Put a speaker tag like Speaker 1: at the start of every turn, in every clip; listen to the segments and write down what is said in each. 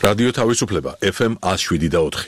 Speaker 1: რადიო თავისუფლება FM 107.4.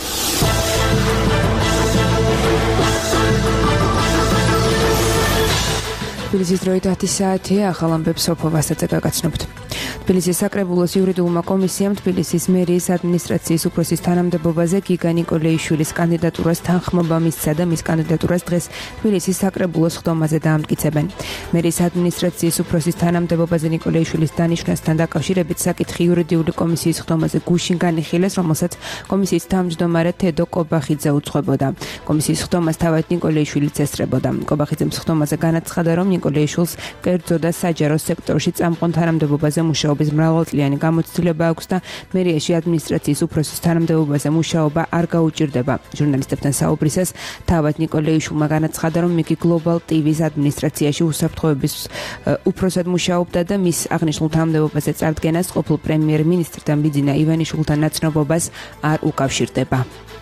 Speaker 2: თბილისის დროით 10 საათია, ახალ ამბებს სოფო ვასაწეκα გაცნობთ. თბილისის საკრებულოს იურიდიულმა კომისიამ თბილისის მერიის ადმინისტრაციის უფროსის თანამდებობაზე გიგა ნიკოლეიშვილის კანდიდატურას თანხმობა მისცა და მის კანდიდატურას დღეს თბილისის საკრებულოს ხდომაზე დაამტკიცებენ. მერიის ადმინისტრაციის უფროსის თანამდებობაზე ნიკოლეიშვილის დანიშვნასთან დაკავშირებით საკითხი იურიდიული კომისიის ხდომაზე გუშინ განიხილეს, რომელსაც კომისიის თავმჯდომარე თედო კობახიძე უძღვებოდა. კომისიის ხდომას თავად ნიკოლეიშვილი წესრებოდა. კობახიძემ ხდომაზე განაცხადა, რომ ნიკოლეიშვილს კერძო და საჯარო სექტორში წამყვან თანამდებობაზე მუშაობის მრავალწლიანი გამოცდილება აქვს და მერიაში ადმინისტრაციის უფროსის თანამდებობაზე მუშაობა არ გაუჭირდება. ჟურნალისტებთან საუბრისას თავად ნიკოლეიშვილმა განაცხადა, რომ იგი Global TV-ს ადმინისტრაციაში უსაფრთხოების უფროსად მუშაობდა და მის აღნიშნულ თანამდებობაზე წარდგენას ყოფილ პრემიერ-მინისტრთან ბიძინა ივანიშვილთან ნაცნობობას არ უკავშირდება.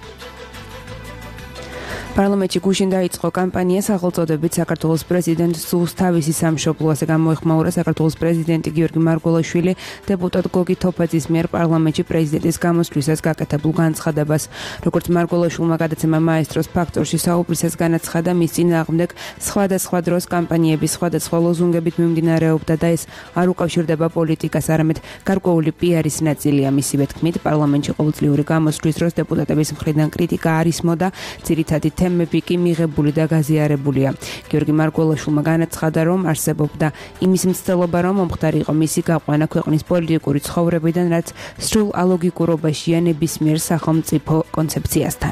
Speaker 2: პარლამენტში გუშინ დაიწყო კამპანია სახელწოდებით საქართველოს პრეზიდენტ სულს თავისი სამშობლო, ასე გამოეხმაურა საქართველოს პრეზიდენტი გიორგი მარგველაშვილი დეპუტატ გოგი თოფაძის მიერ პარლამენტში პრეზიდენტის გამოსვლისას გაკეთებულ განცხადებას. როგორც მარგველაშვილმა გადაცემა მაესტროს ფაქტორში საუბრისას განაცხადა, მის წინააღმდეგ სხვადასხვა დროს კამპანიების სხვადასხვა ლოზუნგებით მიმდინარეობდა და ეს არ უკავშირდება პოლიტიკას, არამედ გარკვეული პიარის ნაწილია. მისივე თქმით, პარლამენტში ყოველწლიური გამოსვლის დროს დეპუტატების მხრიდან კრიტიკა არ ისმოდა, ძირითადი თემები კი მიღებული და გაზიარებულია. გიორგი მარგველაშვილმა განაცხადა, რომ არსებობდა იმის მცდელობა, რომ მომხდარი იყო მისი გაყვანა ქვეყნის პოლიტიკური ცხოვრებიდან, რაც სრულ ალოგიკურობაშია ნებისმიერ სახელმწიფო კონცეფციასთან.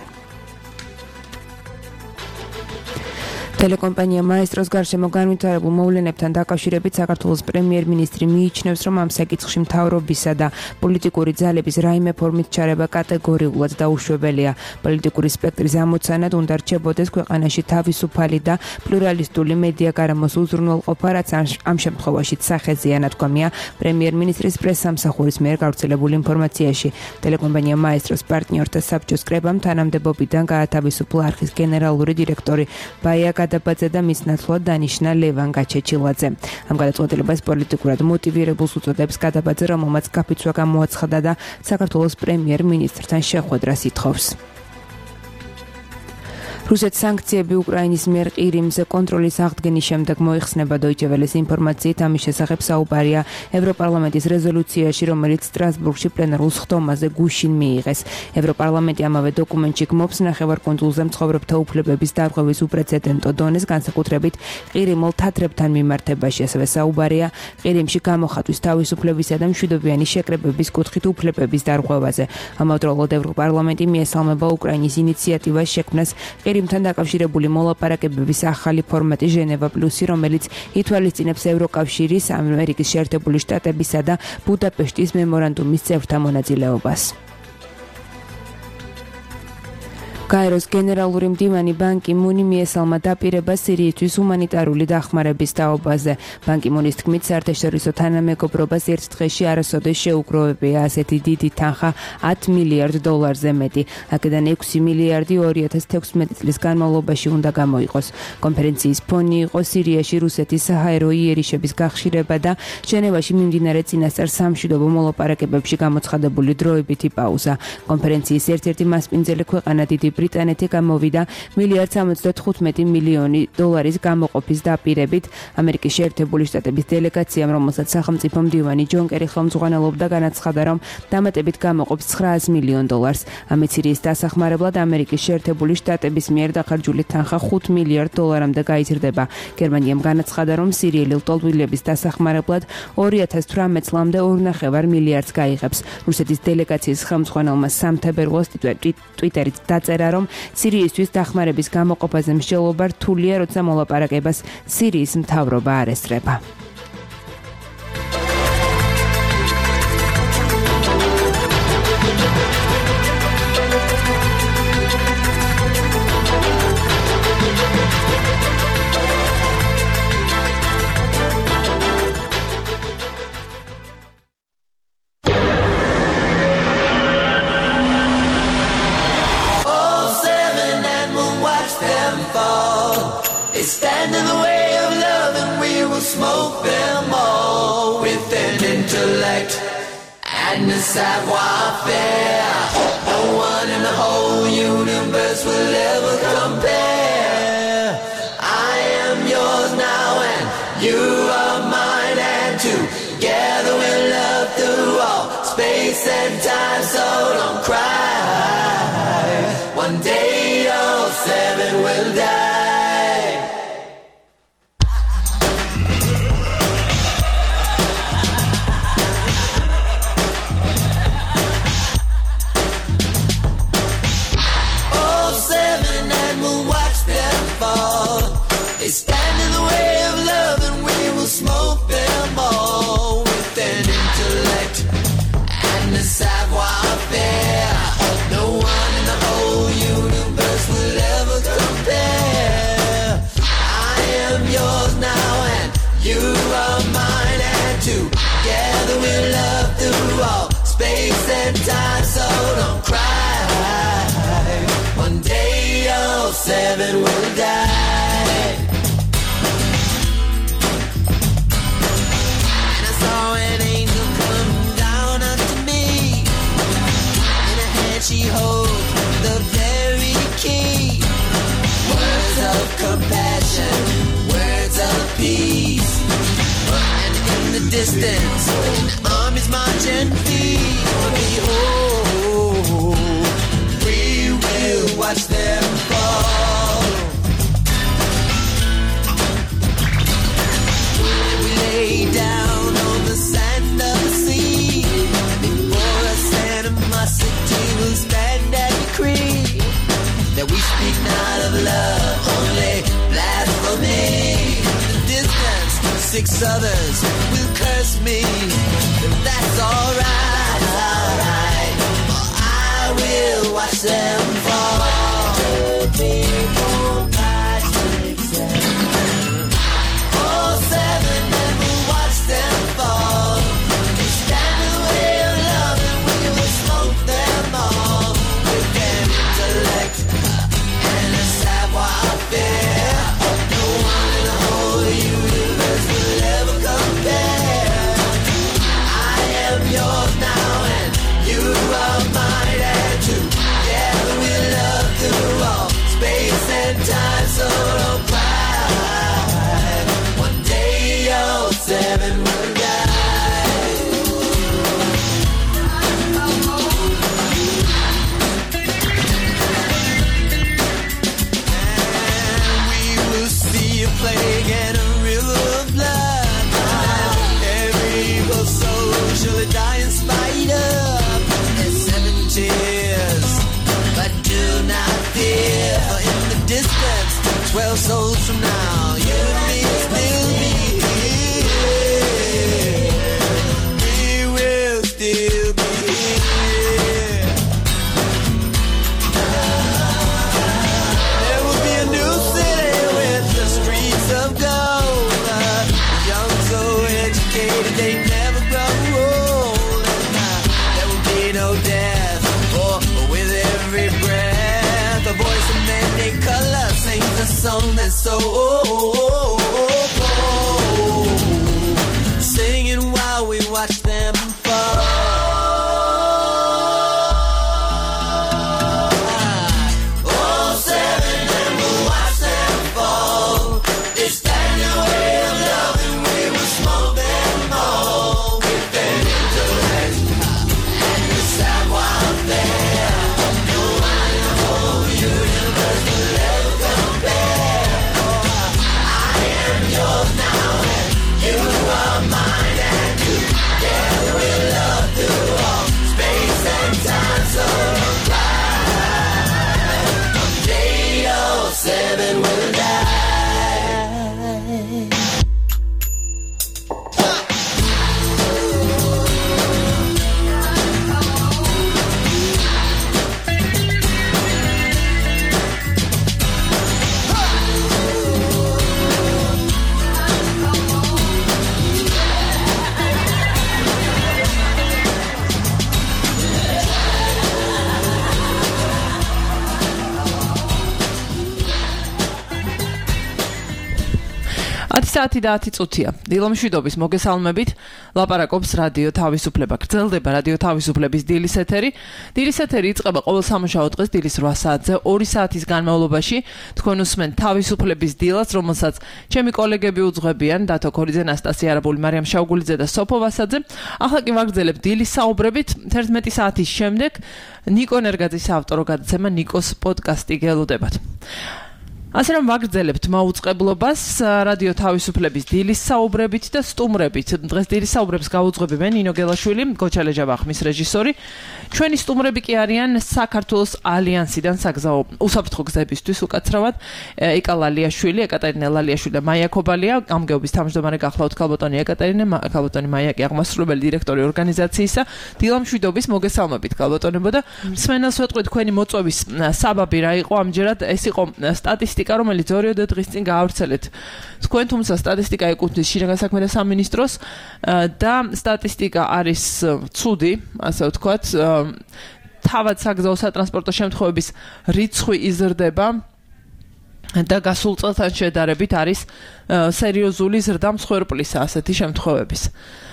Speaker 2: ტელეკომპანია მაესტროს გარშემო განვითარებულ მოვლენებთან დაკავშირებით საქართველოს პრემიერ-მინისტრი მიიჩნევს, რომ ამ საკითხში მთავრობისა და პოლიტიკური ძალების რაიმე ფორმით ჩარევა კატეგორიულად დაუშვებელია. პოლიტიკური სპექტრის ამოცანად უნდა რჩებოდეს ქვეყანაში თავისუფალი და პლურალისტული მედია გარემოს უზრუნველყოფა, რაც ამ შემთხვევაში სახეზეა, ნათქვამია პრემიერ-მინისტრის პრესსამსახურის მიერ გავრცელებულ ინფორმაციაში. ტელეკომპანია მაესტროს პარტნიორთა საბჭოს კრებამ თანამდებობიდან გაათავისუფლა არხის გენერალური დირექტორი ბაია გადაბაძე და მის ნაცვლად დანიშნა ლევან გაჩეჩილაძე. ამ გადაწყვეტილებას პოლიტიკურად მოტივირებულს უწოდებს გადაბაძე, რომელმაც გაფიცვა გამოაცხადა და საქართველოს პრემიერ-მინისტრთან შეხვედრას ითხოვს. რუსეთის სანქციები უკრაინის მიერ ყირიმზე კონტროლის აღდგენის შემდეგ მოიხსნება Deutsche Welle-ს ინფორმაციით, ამის შესახებ საუბარია ევროპარლამენტის რეზოლუციაში, რომელიც სტრასბურგში პლენარულ ხდომაზე გუშინ მიიღეს. ევროპარლამენტი ამავე დოკუმენტში გმობს ნახევარკუნძულზე მცხოვრებთა უფლებების დარღვევის უპრეცედენტო დონეს, განსაკუთრებით ყირიმელ თათრებთან მიმართებაში. ასევე საუბარია ყირიმში გამოხატვის თავისუფლებისა და მშვიდობიანი შეკრებების კუთხით უფლებების დარღვევაზე. ამავდროულად ევროპარლამენტი მიესალმება უკრაინის ინიციატივას შექმნას ყირიმთან დაკავშირებული მოლაპარაკებების ახალი ფორმატი ჟენევა პლუსი, რომელიც ითვალისწინებს ევროკავშირის, ამერიკის შეერთებული შტატებისა და ბუდაპეშტის მემორანდუმის წევრთა მონაწილეობას. გაეროს გენერალური მდივანი ბან კი მუნი მიესალმა დაპირებას სირიისთვის ჰუმანიტარული დახმარების თაობაზე. ბან კი მუნის თქმით, საერთაშორისო თანამეგობრობას ერთ დღეში არასოდეს შეუგროვებია ასეთი დიდი თანხა 10 მილიარდ დოლარზე მეტი. აქედან 6 მილიარდი 2016 წლის განმავლობაში უნდა გამოიყოს. კონფერენციის ფონი იყო სირიაში რუსეთის საჰაერო იერიშების გახშირება და ჟენევაში მიმდინარე წინასწარ სამშვიდობო მოლაპარაკებებში გამოცხადებული დროებითი პაუზა. კონფერენციის ერთ-ერთი მასპინძელი ქვეყანა დიდი ბრიტანეთი გამოვიდა $1.75 მილიონი გამოყოფის დაპირებით. ამერიკის შეერთებული შტატების დელეგაციამ, რომელსაც სახელმწიფო მდივანი ჯონ კერი ხელმძღვანელობდა, განაცხადა, რომ დამატებით გამოყოფს $900 მილიონ. ამით სირიის დასახმარებლად ამერიკის შეერთებული შტატების მიერ დახარჯული თანხა $5 მილიარდამდე გაიზრდება. გერმანიამ განაცხადა, რომ სირიელი ლტოლვილების დასახმარებლად 2018 წლამდე 2.5 მილიარდს გაიღებს. რუსეთის დელეგაციის ხელმძღვანელმა 3 თებერვალს ტვიტერით დაწერა, რომ სირიისთვის დახმარების გამოყოფაზე მსჯელობა რთულია, როცა მოლაპარაკებას სირიის მთავრობა არ ესწრება.
Speaker 3: Stand in the way of love and we will smoke them all with an intellect and the savoir-faire. No one in the whole universe will ever compare. I am yours now and you are mine, and together we'll love through all space and time. So don't cry, one day all seven will die. They stand in the way of love and we will smoke them all with an intellect and a savoir-faire. No one in the whole universe will ever compare. I am yours now and you are mine, and together we'll love through all space and time. So don't cry, one day all seven will die. She holds the very key. Words of compassion, words of peace. And in the distance, an army's marching feet. Behold, we will watch them fall. And we lay down on the sand of the sea. Before us animosity will stand and decree that we speak not of love, only blasphemy. In the distance, 6 others will curse me. If that's alright, alright, I will watch them fall. 2, 3, 4, 5, 6, 7. All 7, and we'll watch them fall. They stand in the way of love and we will smoke them all with an intellect and a savoir-faire. No one in the whole universe will ever compare. I am yours now and you are mine, and together we'll love through all space and time. So don't cry, one day all 7 will die. Plague and a river of blood. Every evil soul shall die in spite of. There's 7 tears, but do not fear, for in the distance, 12 souls from now, you and me will still be here. We will still be here. There will be a new city with the streets of gold. Young, so educated, they never grow old. And there will be no death, for with every breath, a voice of many colors sings a song that's so bold, singing while we watch them fall. All 7, and we'll watch them fall. They stand in the way of love and we will smoke them all with an intellect and a savoir-faire. No one in the whole universe will ever compare. I
Speaker 4: 10 საათი და 10 წუთია. დილომშვიდობის მოგესალმებით. ლაპარაკობს რადიო თავისუფლება. გრძელდება რადიო თავისუფლების დილის ეთერი. დილის ეთერი იწყება ყოველ სამუშაო დღეს დილის 8 საათზე 2 საათის განმავლობაში. თქვენ უსმენთ თავისუფლების დილას, რომელსაც ჩემი კოლეგები უძღვებიან დათო ქორიძე, ნასტასია არაბული, მარიამ შავგულიძე და სოფო ვასაძე. ახლა კი ვაგრძელებ დილის საუბრებით. 11 საათის შემდეგ ნიკო ნერგაძის ავტორო გადაცემა ნიკოს პოდკასტი გელოდებათ. ასე რომ ვაგრძელებთ მაუწყებლობას რადიო თავისუფლების დილის საუბრებით და სტუმრებით. დღეს დილის საუბრებს გაუძღვებიან ნინო გელაშვილი, გოჩა ლეჯავახმის რეჟისორი. ჩვენი სტუმრები კი არიან საქართველოს ალიანსიდან საგზაო უსაფრთხო გზებისთვის უკაცრავად ეკა ლალიაშვილი, ეკატერინე ლალიაშვილი და მაია ქობალია. გამგეობის თავმჯდომარე გახლავთ ქალბატონი ეკატერინე, ქალბატონი მაია კი აღმასრულებელი დირექტორი ორგანიზაციისა. დილამშვიდობის მოგესალმებით ქალბატონებო და მსმენელს ვეტყვი თქვენი მოწვევის საბაბი რა იყო ამჯერად. ეს იყო სტატისტიკა, რომელიც 2 დღის წინ გაავრცელეთ. თქვენ თუმცა სტატისტიკა ეკუთვნის შინაგან საქმეთა სამინისტროს და სტატისტიკა არის ცუდი, ასე ვთქვათ. თავად საგზაო სატრანსპორტო შემთხვევების რიცხვი იზრდება და გასულ წელთან შედარებით არის სერიოზული ზრდა მსხვერპლისა ასეთი შემთხვევების.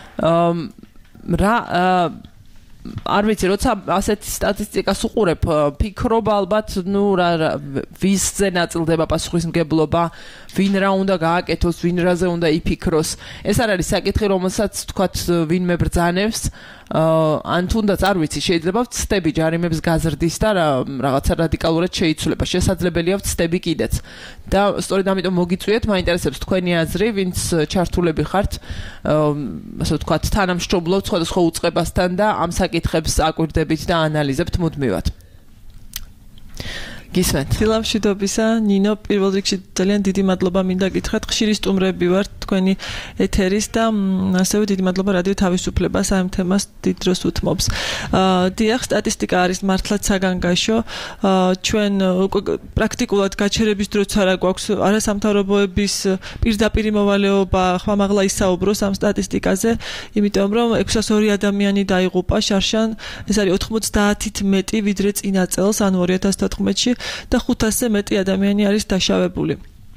Speaker 4: არ ვიცი, როცა ასეთი სტატისტიკას უყურებ, ფიქრობ ალბათ, ვისზე ნაწილდება პასუხისმგებლობა, ვინ რა უნდა გააკეთოს, ვინ რაზე უნდა იფიქროს. ეს არ არის საკითხი, რომელსაც თქვათ ვინმე ბრძანებს, ან თუნდაც არ ვიცი, შეიძლება ვცდები ჯარიმების გაზრდის და რაღაცა რადიკალურად შეიცვლება. შესაძლებელია ვცდები კიდეც. და სწორედ ამიტომ მოგიწვიეთ, მაინტერესებს თქვენი აზრი, ვინც ჩართულები ხართ, ასე ვთქვათ, თანამშრომლობთ სხვადასხვა უწყებასთან და ამ საკითხებს აკვირდებით და ანალიზებთ მუდმივად. გისმენთ.
Speaker 5: დილამშვიდობისა, ნინო, პირველ რიგში ძალიან დიდი მადლობა მინდა გითხრათ. ხშირი სტუმრები ვართ თქვენი ეთერის და ასევე დიდი მადლობა რადიო თავისუფლებას ამ თემას დიდ დროს უთმობს. დიახ, სტატისტიკა არის მართლაც საგანგაშო. ჩვენ პრაქტიკულად გაჩერების დროც არა გვაქვს არასამთავრობოების პირდაპირი მოვალეობა, ხმამაღლა ისაუბროს ამ სტატისტიკაზე, იმიტომ რომ 602 ადამიანი დაიღუპა შარშან, ეს არის 90-ით მეტი ვიდრე წინა წელს, ანუ 2014-ში. და 500-ზე მეტი ადამიანი არის დაშავებული.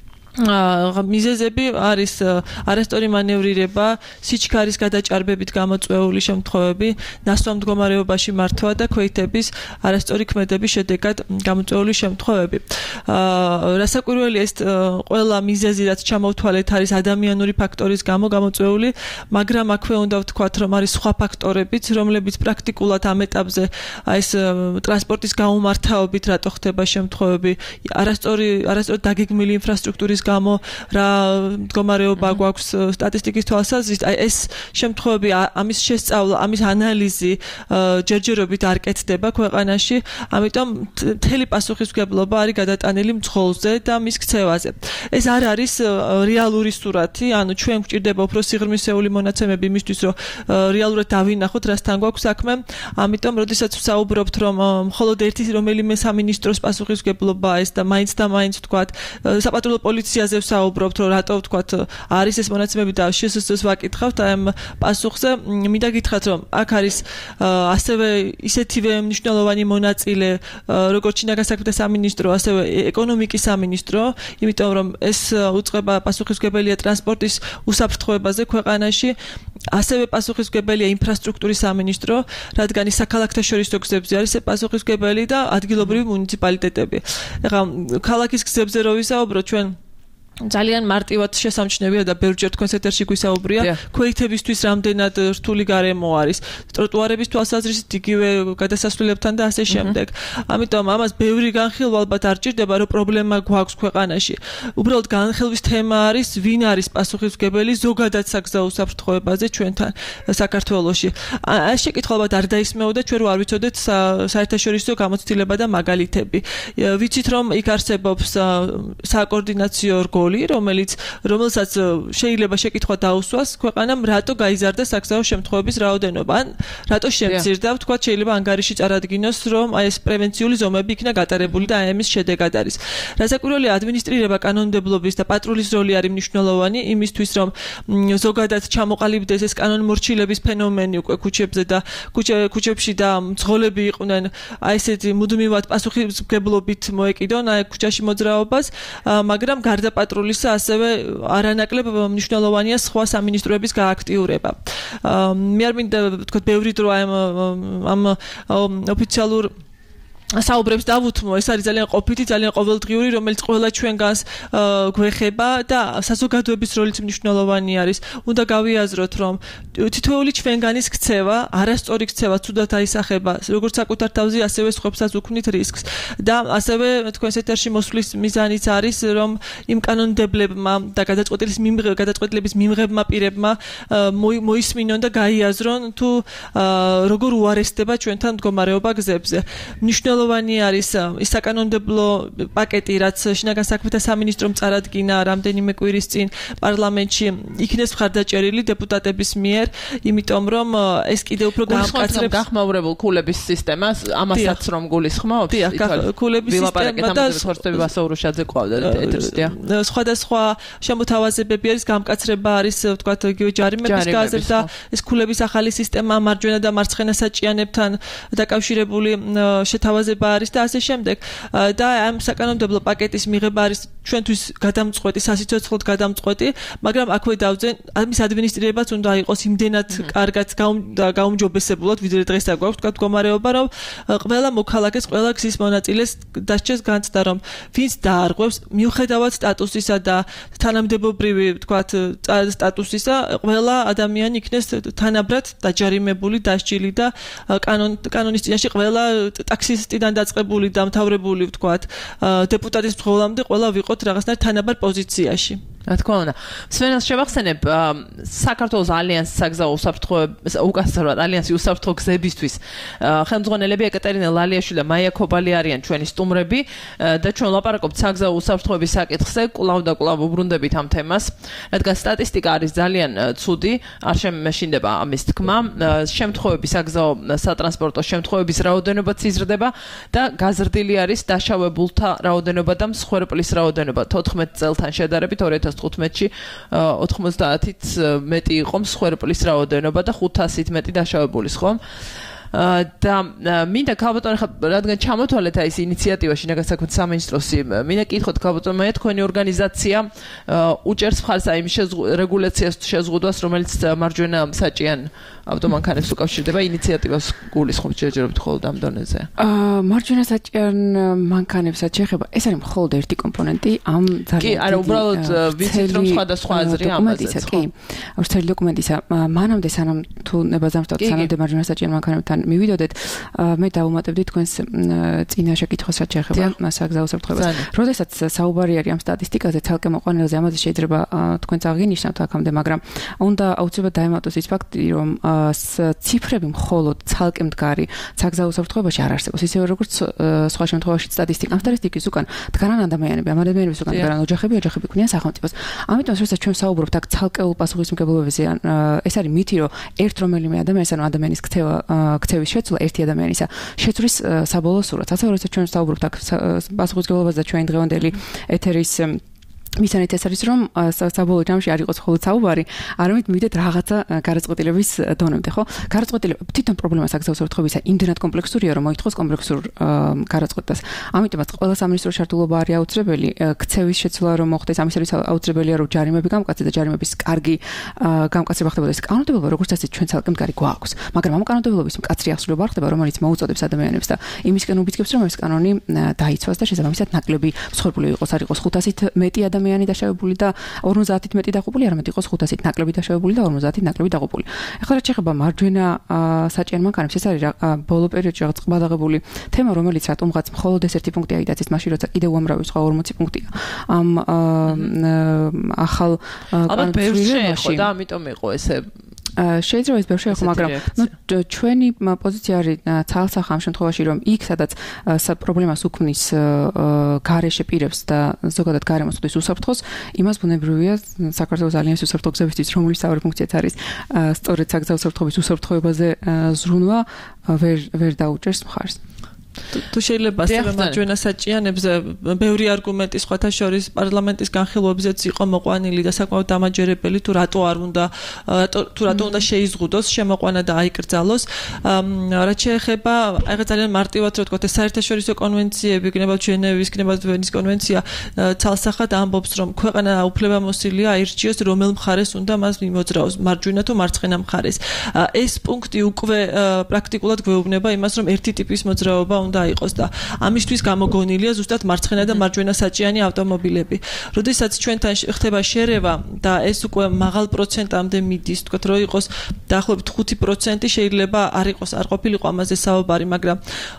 Speaker 5: მიზეზები არის არასწორი მანევრირება, სიჩქარის გადაჭარბებით გამოწვეული შემთხვევები, ნასვამ მდგომარეობაში მართვა და ქვეითების არასწორი ქმედების შედეგად გამოწვეული შემთხვევები. რასაკვირველია, ეს ყველა მიზეზი, რაც ჩამოვთვალეთ, არის ადამიანური ფაქტორის გამო გამოწვეული, მაგრამ აქვე უნდა ვთქვათ, რომ არის სხვა ფაქტორებიც, რომლებიც პრაქტიკულად ამ ეტაპზე ეს ტრანსპორტის გაუმართავობით რატო ხდება შემთხვევები, არასწორი დაგეგმილი ინფრასტრუქტურის გამო რა მდგომარეობა გვაქვს სტატისტიკის თვალსაზრისით, ეს შემთხვევები, ამის შესწავლა, ამის ანალიზი ჯერჯერობით არ კეთდება ქვეყანაში, ამიტომ მთელი პასუხისმგებლობა არის გადატანილი მძღოლზე და მის ქცევაზე. ეს არ არის რეალური სურათი, ანუ ჩვენ გვჭირდება უფრო სიღრმისეული მონაცემები იმისთვის, რომ რეალურად დავინახოთ, რასთან გვაქვს საქმე, ამიტომ როდესაც ვსაუბრობთ, რომ მხოლოდ ერთი რომელიმე სამინისტროს პასუხისმგებლობაა ეს და მაინც ვთქვათ, საპატრულო პოლიციაზე ვსაუბრობთ, რომ რატო ვთქვათ არის ეს მონაცემები და შესაძლოა ვაკითხავთ ამ პასუხზე. მინდა გითხრათ, რომ აქ არის ასევე ისეთივე მნიშვნელოვანი მონაწილე, როგორც შინაგან საქმეთა სამინისტრო, ასევე ეკონომიკის სამინისტრო, იმიტომ რომ ეს უწყება პასუხისმგებელია ტრანსპორტის უსაფრთხოებაზე ქვეყანაში, ასევე პასუხისმგებელია ინფრასტრუქტურის სამინისტრო, რადგან ის საქალაქთაშორისო გზებზე არის პასუხისმგებელი და ადგილობრივი მუნიციპალიტეტები. ეხლა ქალაქის გზებზე რო ვისაუბროთ, ჩვენ ძალიან მარტივად შესამჩნევია და ბევრჯერ თქვენს ეთერში გვისაუბრია, ქვეითებისთვის რამდენად რთული გარემო არის, ტროტუარების თვალსაზრისით იგივე გადასასვლელებთან და ასე შემდეგ. ამიტომ ამას ბევრი განხილვა ალბათ არ ჭირდება, რომ პრობლემა გვაქვს ქვეყანაში. უბრალოდ განხილვის თემა არის, ვინ არის პასუხისმგებელი ზოგადად საგზაო უსაფრთხოებაზე ჩვენთან საქართველოში. ეს შეკითხვა ალბათ არ დაისმეოდა, ჩვენ რო არ ვიცოდეთ საერთაშორისო გამოცდილება და მაგალითები. ვიცით რომ იქ არსებობს საკოორდინაციო რგოლი, რომელსაც შეიძლება შეკითხვა დაუსვას ქვეყანამ, რატო გაიზარდა საგზაო შემთხვევების რაოდენობა, ან რატო შემცირდა, ვთქვათ, შეიძლება ანგარიში წარადგინოს, რომ ეს პრევენციული ზომები იქნა გატარებული და ამის შედეგად არის. რასაკვირველია, ადმინისტრირება, კანონმდებლობის და პატრულის როლი არის მნიშვნელოვანი იმისთვის, რომ ზოგადად ჩამოყალიბდეს ეს კანონმორჩილების ფენომენი უკვე ქუჩებზე და ქუჩებში და მძღოლები იყვნენ ესეთი მუდმივად პასუხისმგებლობით მოეკიდონ ქუჩაში მოძრაობას, მაგრამ გარდა პატრულისა, ასევე არანაკლებ მნიშვნელოვანია სხვა სამინისტროების გააქტიურება. მე არ მინდა თქვა ბევრი დრო ამ ოფიციალურ საუბრებს დავუთმო, ეს არის ძალიან ყოფითი, ძალიან ყოველდღიური, რომელიც ყველა ჩვენგანს გვეხება და საზოგადოების როლიც მნიშვნელოვანი არის. უნდა გავიაზროთ, რომ თითოეული ჩვენგანის ქცევა, არასწორი ქცევა ცუდად აისახება, როგორც საკუთარ თავზე, ასევე სხვებსაც უქმნით რისკს. და ასევე თქვენს ეთერში მოსვლის მიზანიც არის, რომ იმ კანონმდებლებმა და გადაწყვეტილების მიმღებმა პირებმა მოისმინონ და გაიაზრონ თუ როგორ უარესდება ჩვენთან მდგომარეობა გზებზე. მნიშვნელოვანი არის ის საკანონმდებლო პაკეტი, რაც შინაგან საქმეთა სამინისტრომ წარადგინა რამდენიმე კვირის წინ პარლამენტში, იქნეს მხარდაჭერილი დეპუტატების მიერ, იმიტომ რომ ეს კიდევ უფრო გაამკაცრებს
Speaker 4: გახმაურებულ ქულების სისტემას, ამასაც რომ გულისხმობს.
Speaker 5: ქულების სისტემა და
Speaker 4: ხორცები ვასაურუშაძე ყავდა ეთერში.
Speaker 5: სხვადასხვა შემოთავაზებები არის, გამკაცრება არის, ვთქვათ, იგივე ჯარიმების გაზრდა, ეს ქულების ახალი სისტემა მარჯვენა და მარცხენა საჭიანებთან დაკავშირებული შეთავაზება არის და ასე შემდეგ. და ამ საკანონმდებლო პაკეტის მიღება არის ჩვენთვის გადამწყვეტი, სასიცოცხლოდ გადამწყვეტი, მაგრამ აქვე დავძენ, ამის ადმინისტრირებაც უნდა იყოს იმდენად კარგად გაუმჯობესებულად, ვიდრე დღეს აგვაქვს, თქვა მდგომარეობა, რომ ყველა მოქალაქეს, ყველა გზის მონაწილეს დასჭეს განცდა, რომ ვინც დაარღვევს, მიუხედავად სტატუსისა და თანამდებობრივი, ვთქვათ, სტატუსისა, ყველა ადამიანი იქნეს თანაბრად დაჯარიმებული, დასჯილი და კანონის წინაშე ყველა ტაქსისტიდან დაწყებული და მთავრებული, ვთქვათ, დეპუტატის მძღოლამდე ყველა ვიყოთ რაღაცნაირ თანაბარ პოზიციაში.
Speaker 4: რა თქმა უნდა. სვენას შევახსენებ საქართველოს ალიანსის საგზაო უსაფრთხოების უკანასკნელად ალიანსის უსაფრთხო გზებისთვის ხელმძღვანელები ეკატერინე ლალიაშვილი და მაია ქობალი არიან ჩვენი სტუმრები და ჩვენ ლაპარაკობთ საგზაო უსაფრთხოების საკითხზე, კვლავ და კვლავ უბრუნდებით ამ თემას, რადგან სტატისტიკა არის ძალიან ცუდი, არ შემეშინდება ამის თქმა, შემთხვევების საგზაო სატრანსპორტო შემთხვევების რაოდენობაც იზრდება და გაზრდილი არის დაშავებულთა რაოდენობა და მსხვერპლის რაოდენობა 14 წელთან შედარებით 2015-ში 90-ით მეტი იყო მსხვერპლის რაოდენობა და 500-ით მეტი დაშავებულის, ხო? და მინდა ქალბატონი ხა რადგან ჩამოთვალეთ აი ეს ინიციატივა შინაგან საქმეთა სამინისტროსი, მინდა კითხოთ ქალბატონმა, თქვენი ორგანიზაცია უჭერს მხარს აი იმ რეგულაციას შეზღუდვას, რომელიც მარჯვენა საჭიან ავტომანქანებს უკავშირდება, ინიციატივას გულისხმობთ შეჯერებით მხოლოდ ამ დონეზე?
Speaker 2: მარჯვენა საჭიან მანქანებსაც შეეხება, ეს არის მხოლოდ ერთი კომპონენტი ამ ძალიან
Speaker 4: კი, არა, უბრალოდ ვიცით რომ სხვადასხვა აზრია ამაზე.
Speaker 2: კი, ვრცელი დოკუმენტისა, მანამდე სანამ თუ ნებაზამთროთ, სანამ მარჯვენა საჭიან მანქანებთან მივიდოდეთ, მე დავუმატებდი თქვენს წინა შეკითხვას, რაც შეეხება საგზაო უსაფრთხოებას. როდესაც საუბარი არის ამ სტატისტიკაზე, ცალკე მოყვანილზე, ამაზე შეიძლება თქვენც აღინიშნავთ აქამდე, მაგრამ უნდა აუცილებლად დაემატოს ის ფაქტი, რომ ციფრები მხოლოდ ცალკე მდგარი საგზაო უსაფრთხოებაში არ არსებობს, ისევე როგორც სხვა შემთხვევაში სტატისტიკა. ამ სტატისტიკის უკან დგარან ადამიანები, ამ ადამიანების უკან დგარან ოჯახები ქმნიან სახელმწიფოს. ამიტომ როდესაც ჩვენ საუბრობთ აქ ცალკეულ პასუხისმგებლობებზე, ეს არის მითი, რომ ერთ რომელიმე ადამიანის, ანუ ადამიანის ქცევის შეცვლა ერთი ადამიანისა შეცვლის საბოლოო სურათს. ასე როდესაც ჩვენ საუბრობთ აქ პასუხისმგებლობაზე და ჩვენ დღევანდელი ეთერის მისანით ეს არის, რომ საბოლოო ჯამში არ იყოს მხოლოდ საუბარი, არამედ მივიდეთ რაღაცა გარაწყვეტილების დონემდე, ხო? გარაწყვეტილება თვითონ პრობლემა საგზაო უსაფრთხოებისა იმდენად კომპლექსურია, რომ მოითხოვს კომპლექსურ გარაწყვეტას. ამიტომაც ყველა სამინისტრო შარტულობა არის აუცილებელი, ქცევის შეცვლა რომ მოხდეს, ამის არის აუცილებელია, რომ ჯარიმები გამკაცდეს და ჯარიმების კარგი გამკაცება ხდებოდეს. კანონმდებლობა, როგორც წესი, ჩვენ ცალკე მდგარი გვაქვს, მაგრამ ამ კანონმდებლობის მკაცრი აღსრულება ხდება, რომელიც მოუწოდებს ადამიანებს და იმისკენ უბიძგებს, რომ ეს კანონი დაიცვას და შესაბამისად ნაკლები მსხვერპლი იყოს, არ იყოს 500-ით მეტი ადამიანი დაშავებული და 50-ით მეტი დაღუპული, არამედ იყოს 500-ით ნაკლები დაშავებული და 50-ით ნაკლები დაღუპული. ეხლა რაც შეეხება მარჯვენა საჭიან მანქანებს, ეს არის ბოლო პერიოდში რაღაც ყბადაღებული თემა, რომელიც რატომღაც მხოლოდ ეს ერთი პუნქტი აიტაცეს, მაშინ როცა კიდევ უამრავი სხვა 40 პუნქტია. ამ ახალ
Speaker 4: კანონებში და ამიტომ იყო ესე
Speaker 2: შეიძლება ეს ბევრი შეეხო, მაგრამ ჩვენი პოზიცია არის ცალსახა ამ შემთხვევაში, რომ იქ სადაც პრობლემას უქმნის გარეშე პირებს და ზოგადად გარემოს უდრის უსაფრთხოს, იმას ბუნებრივია საქართველოს ალიანსის უსაფრთხო გზებისთვის, რომლის მთავარი ფუნქციაც არის სწორედ საგზაო უსაფრთხოების უსაფრთხოებაზე ზრუნვა, ვერ დაუჭერს მხარს.
Speaker 5: თუ შეიძლება ასევე მარჯვენა საჭიანებზე ბევრი არგუმენტი სხვათა შორის პარლამენტის განხილვებზეც იყო მოყვანილი და საკმაოდ დამაჯერებელი თუ რატო შეიზღუდოს შემოყვანა და აიკრძალოს რაც შეეხება აი ძალიან მარტივად რო ვთქვათ ეს საერთაშორისო კონვენციები იქნება ჟენევის იქნება ვენის კონვენცია ცალსახად ამბობს რომ ქვეყანა უფლებამოსილია აირჩიოს რომელ მხარეს უნდა მას მიმოძრაოს მარჯვენა თუ მარცხენა მხარეს ეს პუნქტი უკვე პრაქტიკულად გვეუბნება იმას რომ ერთი ტიპის მოძრაობა უნდა იყოს და ამისთვის გამოგონილია ზუსტად მარცხენა და მარჯვენა საჭიანი ავტომობილები. როდესაც ჩვენთან ხდება შერევა და ეს უკვე მაღალ პროცენტამდე მიდის, თქვათ რომ იყოს დაახლოებით 5% შეიძლება არ ყოფილიყო ამაზე საუბარი, მაგრამ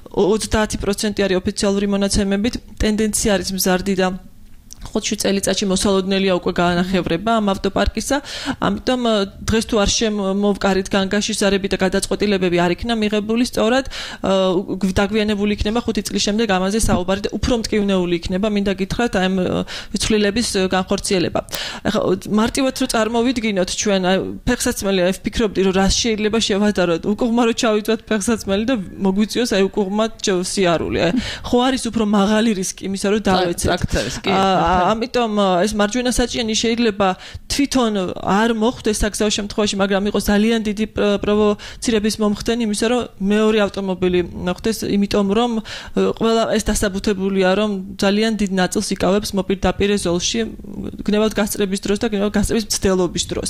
Speaker 5: 30% არის ოფიციალური მონაცემებით, ტენდენცია არის მზარდი და 5 წელიწადში მოსალოდნელია უკვე გაანახევრება ამ ავტოპარკისა, ამიტომ დღეს თუ არ შემოვკარით განგაშის ზარები და გადაწყვეტილებები არ იქნა მიღებული, სწორად დაგვიანებული იქნება 5 წლის შემდეგ ამაზე საუბარი და უფრო მტკივნეული იქნება, მინდა გითხრათ აი ამ ცვლილების განხორციელება. ახლა მარტივად რო წარმოვიდგინოთ ჩვენ ფეხსაცმელი აი ვფიქრობდი რომ რა შეიძლება შევადაროთ, უკუღმა რო ჩავიწვათ ფეხსაცმელი და მოგვიწიოს აი უკუღმა სიარული. ხო არის უფრო მაღალი რისკი იმისა რომ დავეცეთ. ამიტომ ეს მარჯვენა საჭიანი შეიძლება თვითონ არ მოხდეს საგზაო შემთხვევაში, მაგრამ იყოს ძალიან დიდი პროვოცირების მომხდენი იმისა, რომ მეორე ავტომობილი მოხდეს, იმიტომ რომ ყველა ეს დასაბუთებულია, რომ ძალიან დიდ ნაწილს იკავებს მოპირდაპირე ზოლში, გნებავთ გასწრების დროს და გნებავთ გასწრების მცდელობის დროს.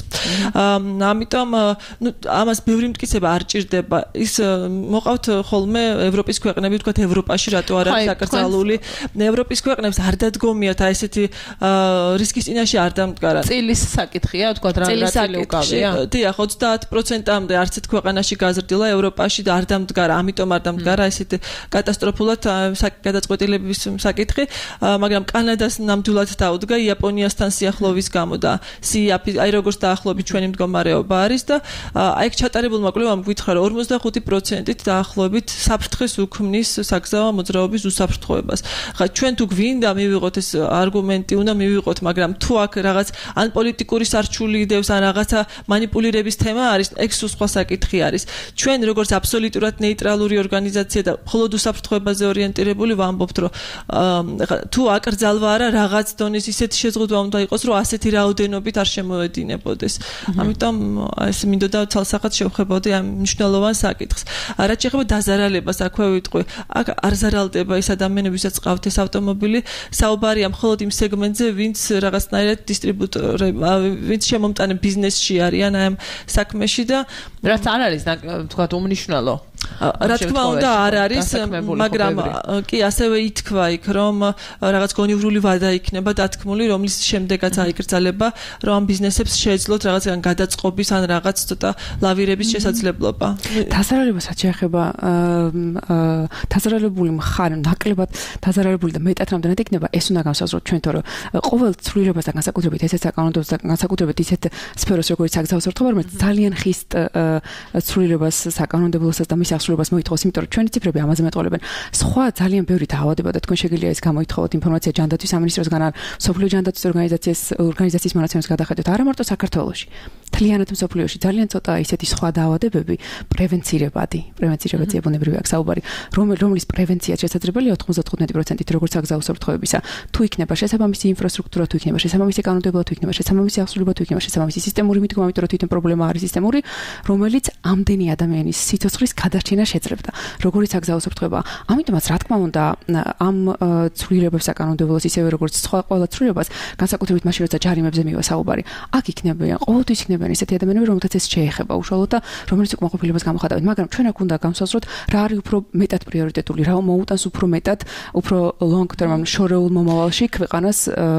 Speaker 5: ამიტომ ამას ბევრი მტკიცება არ ჭირდება. ის მოყავთ ხოლმე ევროპის ქვეყნები, თქვათ ევროპაში რატო არ არის აკრძალული. ევროპის ქვეყნებს არ დადგომიათ აი ესეთი რისკის წინაშე არ დამდგარა.
Speaker 4: წილის საკითხია, თქვათ რა წილი უკავია?
Speaker 5: დიახ, 30%-მდე არც ერთ ქვეყანაში გაზრდილა ევროპაში და არ დამდგარა, ამიტომ არ დამდგარა ესეთი კატასტროფულად გადაწყვეტილების საკითხი, მაგრამ კანადას ნამდვილად დაუდგა იაპონიასთან სიახლოვის გამო და აი როგორც დაახლოებით ჩვენი მდგომარეობა არის და აი ეგ ჩატარებულმა კვლევამ გითხრა რომ 45%-ით დაახლოებით საფრთხეს უქმნის საგზაო მოძრაობის უსაფრთხოებას. ხა ჩვენ თუ გვინდა მივიღოთ ეს არგუმენტი უნდა მივიღოთ, მაგრამ თუ აქ რაღაც ან პოლიტიკური სარჩული იდეებს ან რაღაცა манипуლირების თემა არის, ეგ სხვა საკითხი არის. ჩვენ როგორც აბსოლუტურად ნეიტრალური ორგანიზაცია და მხოლოდ უსაფრთხოებაზე ორიენტირებული ვამბობთ, რომ თუ აკრძალვა არა რაღაც დონის ისეთი შეზღუდვა უნდა იყოს, რომ ასეთი რაოდენობით არ შემოედინებოდეს. ამიტომ ეს მინდოდა ცალსახად შევხვებოდი ამ მნიშვნელოვან საკითხს. რაც შეეხება დაზარალებას, აქვე ვიტყვი, აქ არ ზარალდება ის ადამიანები, ვისაც ყავთ ეს ავტომობილი, საუბარია მხოლოდ იმ სეგმენტზე, ვინც რაღაცნაირად დისტრიბუტორები, ვინც შემომტანე ბიზნესში არიან ამ საქმეში და
Speaker 4: რაც არ არის, თქვათ, უმნიშვნელო.
Speaker 5: რა თქმა უნდა არ არის, მაგრამ კი ასევე ითქვა იქ, რომ რაღაც გონივრული ვადა იქნება დათქმული, რომლის შემდეგაც აიკრძალება, რომ ამ ბიზნესებს შეეძლოთ რაღაცგან გადაწყობის ან რაღაც ცოტა ლავირების შესაძლებლობა.
Speaker 2: დაზარალებასაც შეეხება დაზარალებული მხარე, ნაკლებად დაზარალებული და მეტად რამდენად იქნება, ეს უნდა განსაზღვროთ ჩვენ, თორე ყოველ ცვლილებას და განსაკუთრებით ესეც საკანონმდებლო და განსაკუთრებით ისეთ სფეროს როგორც საგზაო სართულობა, რომელიც ძალიან ხისტ ცვლილებას საკანონმდებლოსაც და მის აღსრულებას მოითხოვს, იმიტომ რომ ჩვენი ციფრები ამაზე მეტყოლებენ. სხვა ძალიან ბევრი დაავადება და თქვენ შეგიძლია ეს გამოითხოვოთ ინფორმაცია ჯანდაცვის სამინისტროსგან ან სოფლიო ჯანდაცვის ორგანიზაციის მონაცემებს გადახედოთ, არა მარტო საქართველოში. მთლიანად მსოფლიოში ძალიან ცოტა ისეთი სხვა დაავადებები პრევენცირებადი ბუნებრივი აქვს საუბარი, რომლის პრევენცია შესაძლებელია 95%-ით როგორც საგზაო სართულებისა. თუ იქნება შესაბამისი ინფრასტრუქტურა, თუ იქნება შესაბამისი კანონმდებლობა, თუ იქნება შესაბამისი აღსრულება, თუ იქნება შესაბამისი სისტემური მიდგომა, იმიტომ რომ თვითონ პრობლემა არის სისტემური, რომელიც ამდენი ადამიანის სიცოცხლის გადარჩენა შეძლებდა. როგორიც საგზაო სართულება. ამიტომაც რა თქმა უნდა, ამ ცვლილებებს საკანონმდებლოს ისევე როგორც სხვა ყველა ცვლილებას, განსაკუთრებით მაშინ როცა ჯარიმებზე მივა საუბარი, აქ იქნებიან, ყოველთვის იქნებიან ისეთი ადამიანები, რომელთაც ეს შეეხება უშუალოდ და რომელიც უკმაყოფილებას გამოხატავენ, მაგრამ ჩვენ აქ უნდა გავსაზრდოთ, რა არის უფრო მეტად პრიორიტეტული, რა მოუტანს უფრო მეტად, უფრო long term, შორეულ მომავალში ქვეყანას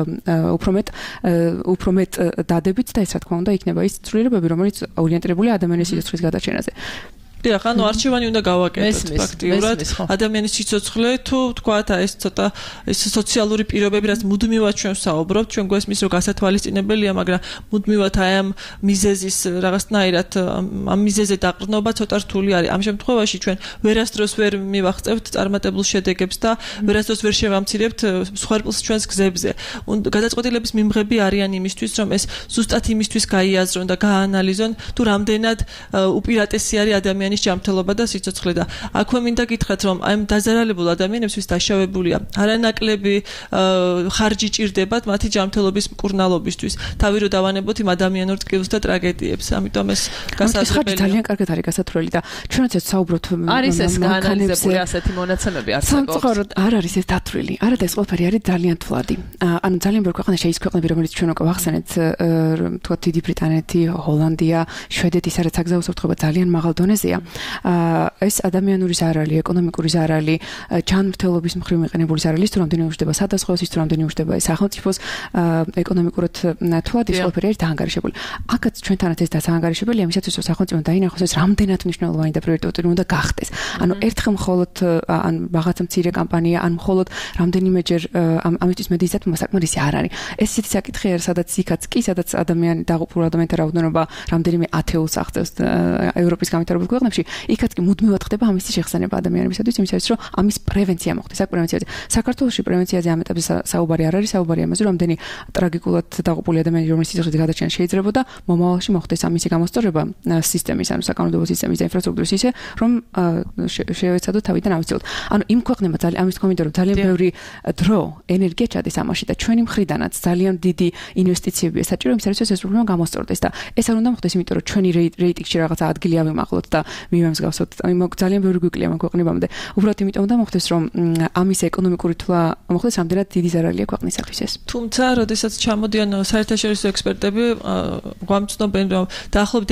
Speaker 2: უფრო მეტ დადებით და ეს რა თქმა უნდა იქნება ის ცვლილებები, რომელიც ორიენტირებულია ადამიანის სიცოცხლის გადარჩენაზე.
Speaker 5: დიახ, ანუ არჩევანი უნდა გავაკეთოთ ფაქტიურად. ადამიანის სიცოცხლე თუ თქვათ ეს ცოტა ეს სოციალური პირობები, რაც მუდმივად ჩვენ ვსაუბრობთ, ჩვენ გვესმის რომ გასათვალისწინებელია, მაგრამ მუდმივად აი ამ მიზეზის რაღაცნაირად ამ მიზეზე დაყრდნობა ცოტა რთული არის. ამ შემთხვევაში ჩვენ ვერასდროს ვერ მივახწევთ წარმატებულ შედეგებს და ვერასდროს ვერ შევამცირებთ სხვარპლს ჩვენს გზებზე. გადაწყვეტილების მიმღები არიან იმისთვის, რომ ეს ზუსტად იმისთვის გაიაზრონ და გააანალიზონ, თუ რამდენად უპირატესი არის ადამიანის ადამიანის ჯანმრთელობა და სიცოცხლე და აქვე მინდა გითხრათ რომ აი დაზარალებულ ადამიანებს ვის დაშავებულია არანაკლები ხარჯი ჭირდებათ მათი ჯანმრთელობის მკურნალობისთვის თავი რო დავანებოთ იმ ადამიანურ ტკივილს და ტრაგედიებს ამიტომ ეს გასაზრდელი
Speaker 6: ძალიან კარგად არის გასათვლელი და ჩვენაც საუბრობთ
Speaker 4: არის ეს გაანალიზებული ასეთი მონაცემები არსებობს
Speaker 6: სამწუხაროდ არ არის ეს დათვლილი არა და ეს ყველაფერი არის ძალიან თვლადი ანუ ძალიან ბევრი ქვეყანა ის ქვეყნები რომელიც ჩვენ უკვე ვახსენეთ თქვა დიდი ბრიტანეთი ჰოლანდია შვედეთი სადაც საგზაო უსაფრთხოება ძალიან მაღალ დონეზეა ეს ადამიანური ზარალი ეკონომიკური ზარალი ჯანმრთელობის მხრივ მიყენებული ზარალი თუ რამდენი უშვება სადასხოს ის თუ რამდენი უშვება სახელმწიფოს ეკონომიკურად თვლადი ეს ყველაფერი არის დაანგარიშებული აქაც ჩვენთანაც ეს დაანგარიშებელი ამისათვის რომ სახელმწიფო დაინახოს ეს რამდენად მნიშვნელოვანი და პრიორიტეტული უნდა გახდეს ანუ ერთხელ მხოლოდ ან რაღაცა მცირე კამპანია ან მხოლოდ რამდენიმეჯერ ამისთვის მედიცინა საკმარისი არ არის ეს ისეთი საკითხი არის სადაც იქაც კი სადაც ადამიანი დაღუპულ ადამიანთა რაოდენობა რამდენიმე ათეულს აღწევს ევროპის განვითარებულ ქვეყნებში იქაც კი მუდმივად ხდება ამის შეხსენება ადამიანებისათვის იმისათვის რომ ამის პრევენცია მოხდეს საკურემციაზე საქართველოში პრევენციაზე ამ ეტაპზე საუბარი არ არის საუბარი ამაზე რომ რამდენი ტრაგიკულად დაღუპული ადამიანი რომლის სიცოცხლე გადაჭრა შეიძლება და მომავალში მოხდეს ამისი გამოსწორება სისტემის ანუ საკანონმდებლო სისტემის და ინფრასტრუქტურის ისე რომ შევეცადოთ თავიდან ავიცილოთ ანუ იმ ქვეყნებმა ძალიან ამის თქმა მინდა რომ ძალიან ბევრი დრო ენერგია ჩადეს ამაში და ჩვენი მხრიდანაც ძალიან დიდი ინვესტიციებია საჭირო იმისათვის ეს პრობლემა გამოსწორდეს და ეს არ უნდა მოხდეს იმიტომ რომ ჩვენი რეიტინგში რაღაცა ადგილი ავიმაღლოთ და მივემსგავსოთ ძალიან ბევრი გვიკლია ამ ქვეყნებამდე უბრალოდ იმიტომ უნდა მოხდეს რომ ამის ეკონომიკური თვლა მოხდეს რამდენად დიდი ზარალია ქვეყნისათვის ეს
Speaker 5: თუმცა როდესაც ჩამოდიან საერთაშორისო ექსპერტები გვამცნობენ რომ დაახლოებით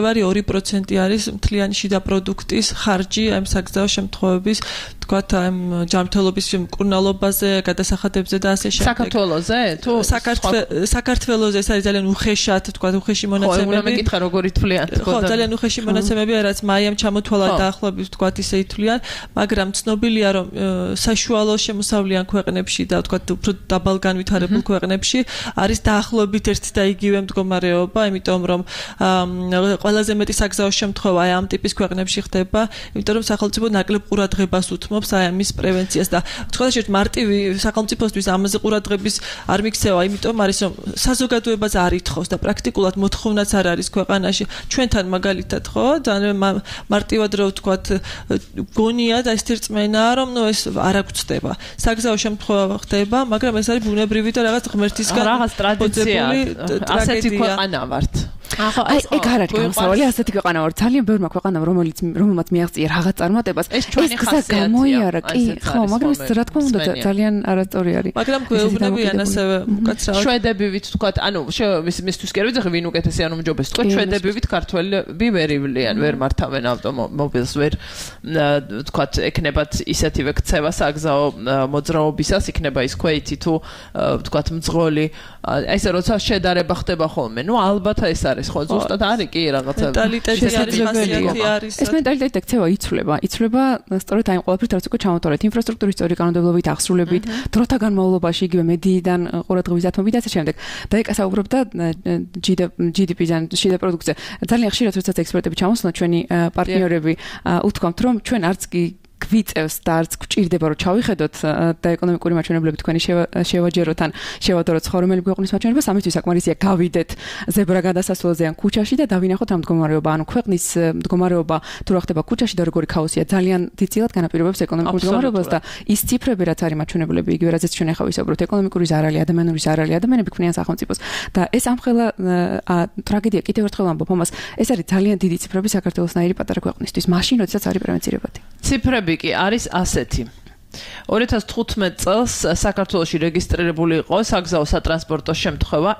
Speaker 5: 1.2% არის მთლიანი შიდა პროდუქტის ხარჯი ამ საგზაო შემთხვევების თქვათ ამ ჯანმრთელობის მკურნალობაზე გადასახადებზე და ასე შემდეგ
Speaker 4: საქართველოზე თუ
Speaker 5: საქართველოზე ეს არის ძალიან უხეშად თქვათ უხეში მონაცემები
Speaker 4: ხო უნდა მეკითხა როგორი თვლიან
Speaker 5: ხო ძალიან უხეში მონაცემები რაც მაიამ ჩამოთვალა დაახლოებით თქვათ ისე ითვლიან მაგრამ ცნობილია რომ საშუალო შემოსავლიან ქვეყნებში და თქვათ უფრო დაბალ განვითარებულ ქვეყნებში არის დაახლოებით ერთი და იგივე მდგომარეობა იმიტომ რომ ყველაზე მეტი საგზაო შემთხვევა აი ამ ტიპის ქვეყნებში ხდება იმიტომ რომ სახელმწიფო ნაკლებ ყურადღებას უთმობს აი ამის პრევენციას და სხვადასხვა მარტივი სახელმწიფოსთვის ამაზე ყურადღების არ მიქცევა იმიტომ არის რომ საზოგადოებას არ ითხოვს და პრაქტიკულად მოთხოვნაც არ არის ქვეყანაში ჩვენთან მაგალითად ხო ძალიან მარტივად რო ვთქვათ გონია და ეს თირწმენაა რომ ნუ ეს არ აღწდება საგზაო შემთხვევა ხდება მაგრამ ეს არის ბუნებრივი და რაღაც ღმერთისგან
Speaker 4: რაღაც ტრადიცია ასეთი ქვეყანა ვართ
Speaker 6: აი ეგ არ არის გამოსავალი ასეთი ქვეყანა ვარ ძალიან ბევრმა ქვეყანამ რომელმაც მიაღწია რაღაც წარმატებას
Speaker 4: ეს ჩვენი ხასიათია
Speaker 6: გამოიარა კი ხო მაგრამ ეს რა თქმა უნდა ძალიან არასწორი არის
Speaker 5: მაგრამ გვეუბნებიან ასევე უკაცრავად
Speaker 4: შვედებივით თქვათ ანუ მისთვის კი არ ვიცი ვინ უკეთესი ანუ მჯობეს თქვათ შვედებივით ქართველები ვერ ივლიან ვერ მართავენ ავტომობილს ვერ თქვათ ეკნებათ ისეთივე ქცევა საგზაო მოძრაობისას იქნება ის ქვეითი თუ თქვათ მძღოლი ესე როცა შედარება ხდება ხოლმე ნუ ალბათ ეს არის ხო ზუსტად არის კი რაღაცა
Speaker 5: მენტალიტეტი არის ხასიათი არის
Speaker 6: ეს მენტალიტეტი და ქცევა იცვლება სწორედ აი ყველაფერით რაც უკვე ჩამოთვალეთ ინფრასტრუქტურის სწორი კანონმდებლობით აღსრულებით დროთა განმავლობაში იგივე მედიიდან ყურადღების დათმობით და ასე შემდეგ და ეკა საუბრობდა GDP-დან შიდა პროდუქტზე ძალიან ხშირად როდესაც ექსპერტები ჩამოსვლან ჩვენი პარტნიორები უთქვამთ რომ ჩვენ არც კი გვიწევს და არც გვჭირდება რომ ჩავიხედოთ და ეკონომიკური მაჩვენებლები თქვენი შევაჯეროთ ან შევადაროთ ცხოვრობელი ქვეყნის მაჩვენებლებს ამისთვის საკმარისია გავიდეთ ზებრა გადასასვლელზე ან ქუჩაში და დავინახოთ ამ მდგომარეობა ანუ ქვეყნის მდგომარეობა თუ რა ხდება ქუჩაში და როგორი ქაოსია ძალიან დიდწილად განაპირობებს ეკონომიკურ მდგომარეობას და ის ციფრები რაც არის მაჩვენებლები იგივე რაც ჩვენ ახლა ვისაუბროთ ეკონომიკური ზარალი ადამიანური ზარალი ადამიანები ქმნიან სახელმწიფოს და ეს ამხელა ტრაგედია კიდევ ერთხელ ამბობ ამას ეს არის ძალიან დიდი ციფრები საქართველოსნაირი პატარა ქვეყნისთვის მაშინ როდესაც არის პრევენცირებადი
Speaker 4: ციფრები კი არის ასეთი 2015 წელს საქართველოში რეგისტრირებული იყო საგზაო სატრანსპორტო შემთხვევა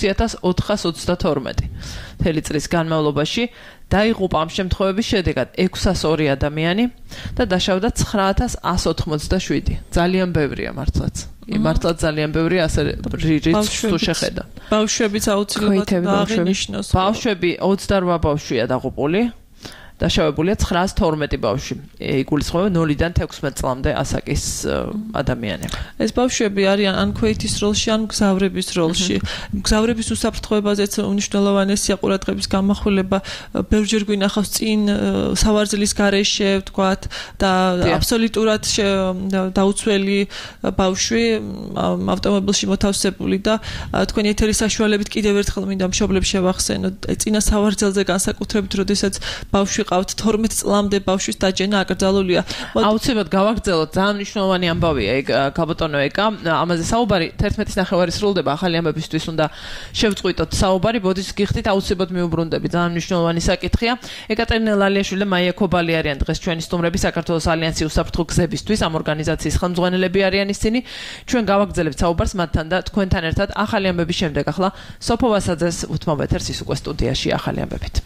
Speaker 4: 6432 მთელი წლის განმავლობაში დაიღუპა ამ შემთხვევების შედეგად 602 ადამიანი და დაშავდა 9187 ძალიან ბევრია მართლაც მართლაც ძალიან ბევრია ასე რიცხვს თუ შეხედა
Speaker 5: ბავშვებიც აუცილებლად აღინიშნოს
Speaker 4: ბავშვები 28 ბავშვია დაღუპული დაშავებულია 912 ბავშვი. იგულისხმება 0-დან 16 წლამდე ასაკის ადამიანები.
Speaker 5: ეს ბავშვები არიან ან ქვეითის როლში, ან მგზავრების როლში. მგზავრების უსაფრთხოებაზეც უნიშნელოვანესია ყურადღების გამახვილება. ბევრჯერ გვინახავს წინ სავარძლის გარეშე, ვთქვათ, და აბსოლუტურად დაუცველი ბავშვი ავტომობილში მოთავსებული და თქვენი ეთერის საშუალებით კიდევ ერთხელ მინდა მშობლებს შევახსენოთ. წინა სავარძელზე განსაკუთრებით, როდესაც ბავშვი ვიყავთ 12 წლამდე ბავშვის დაჯენა აკრძალულია.
Speaker 4: აუცილებლად გავაგრძელოთ, ძალიან მნიშვნელოვანი ამბავია ეგ გაბატონო ეკა. ამაზე საუბარი 11:09 სრულდება, ახალი ამბებისთვის უნდა შევწყვიტოთ საუბარი. ბოდიშს გიხდით, აუცილებლად მიუბრუნდები. ძალიან მნიშვნელოვანი საკითხია. ეკატერინე ლალიაშვილი, მაია ქობალი არიან დღეს ჩვენი სტუმრები საქართველოს ალიანსი უსაფრთხო გზებისთვის. ამ ორგანიზაციის ხელმძღვანელები არიან ისინი. ჩვენ გავაგრძელებთ საუბარს მათთან და თქვენთან ერთად ახალი ამბების შემდეგ. ახლა სოფო ვასაძეს უთმობ ეთერს ის უკვე სტუდიაში ახალი ამბებით.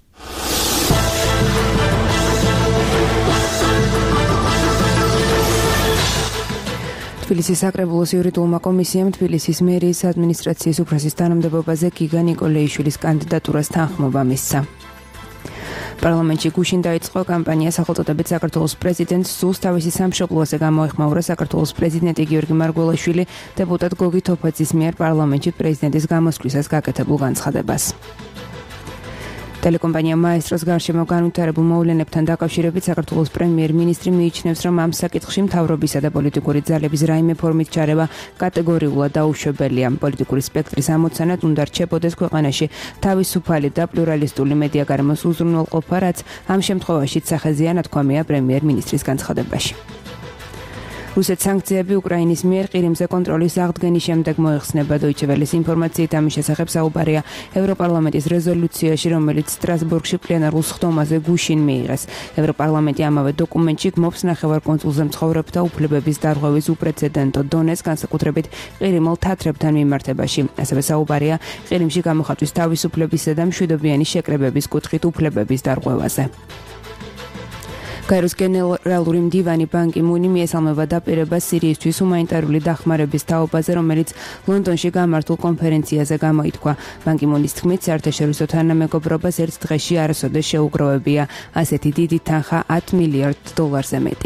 Speaker 2: თბილისის საკრებულოს იურიდიულმა კომისიამ თბილისის მერიის ადმინისტრაციის უფროსის თანამდებობაზე გიგა ნიკოლეიშვილის კანდიდატურას თანხმობა მისცა. პარლამენტში გუშინ დაიწყო კამპანია სახელწოდებით საქართველოს პრეზიდენტს სულს თავისი სამშობლოზე გამოეხმაურა საქართველოს პრეზიდენტი გიორგი მარგველაშვილი დეპუტატ გოგი თოფაძის მიერ პარლამენტში პრეზიდენტის გამოსვლისას გაკეთებულ განცხადებას. ტელეკომპანია მაესტროს გარშემო განვითარებულ მოვლენებთან დაკავშირებით საქართველოს პრემიერ-მინისტრი მიიჩნევს, რომ ამ საკითხში მთავრობისა და პოლიტიკური ძალების რაიმე ფორმით ჩარევა კატეგორიულად დაუშვებელია. პოლიტიკური სპექტრის ამოცანად უნდა რჩებოდეს ქვეყანაში თავისუფალი და პლურალისტული მედიაგარმოს უზრუნველყოფა, რაც ამ შემთხვევაშიც სახეზეა ნათქვამია პრემიერ-მინისტრის განცხადებაში. რუსეთის სანქციები უკრაინის მიერ ყირიმზე კონტროლის აღდგენის შემდეგ მოიხსნება. Deutsche Welle-ის ინფორმაციით ამის შესახებ საუბარია ევროპარლამენტის რეზოლუციაში, რომელიც სტრასბურგში პლენარულ სხდომაზე გუშინ მიიღეს. ევროპარლამენტი ამავე დოკუმენტში გმობს ნახევარკუნძულზე მცხოვრებთა უფლებების დარღვევის უპრეცედენტო დონეს, განსაკუთრებით ყირიმელ თათრებთან მიმართებაში. ასევე საუბარია ყირიმში გამოხატვის თავისუფლებისა და მშვიდობიანი შეკრებების კუთხით უფლებების დარღვევაზე. კაიროს გენერალური მდივანი ბან კი მუნი მიესალმება დაპირებას სირიისთვის ჰუმანიტარული დახმარების თაობაზე, რომელიც ლონდონში გამართულ კონფერენციაზე გამოითქვა. ბან კი მუნის თქმით, საერთაშორისო თანამეგობრობას ერთ დღეში არასოდეს შეუგროვებია ასეთი დიდი თანხა $10 მილიარდზე მეტი.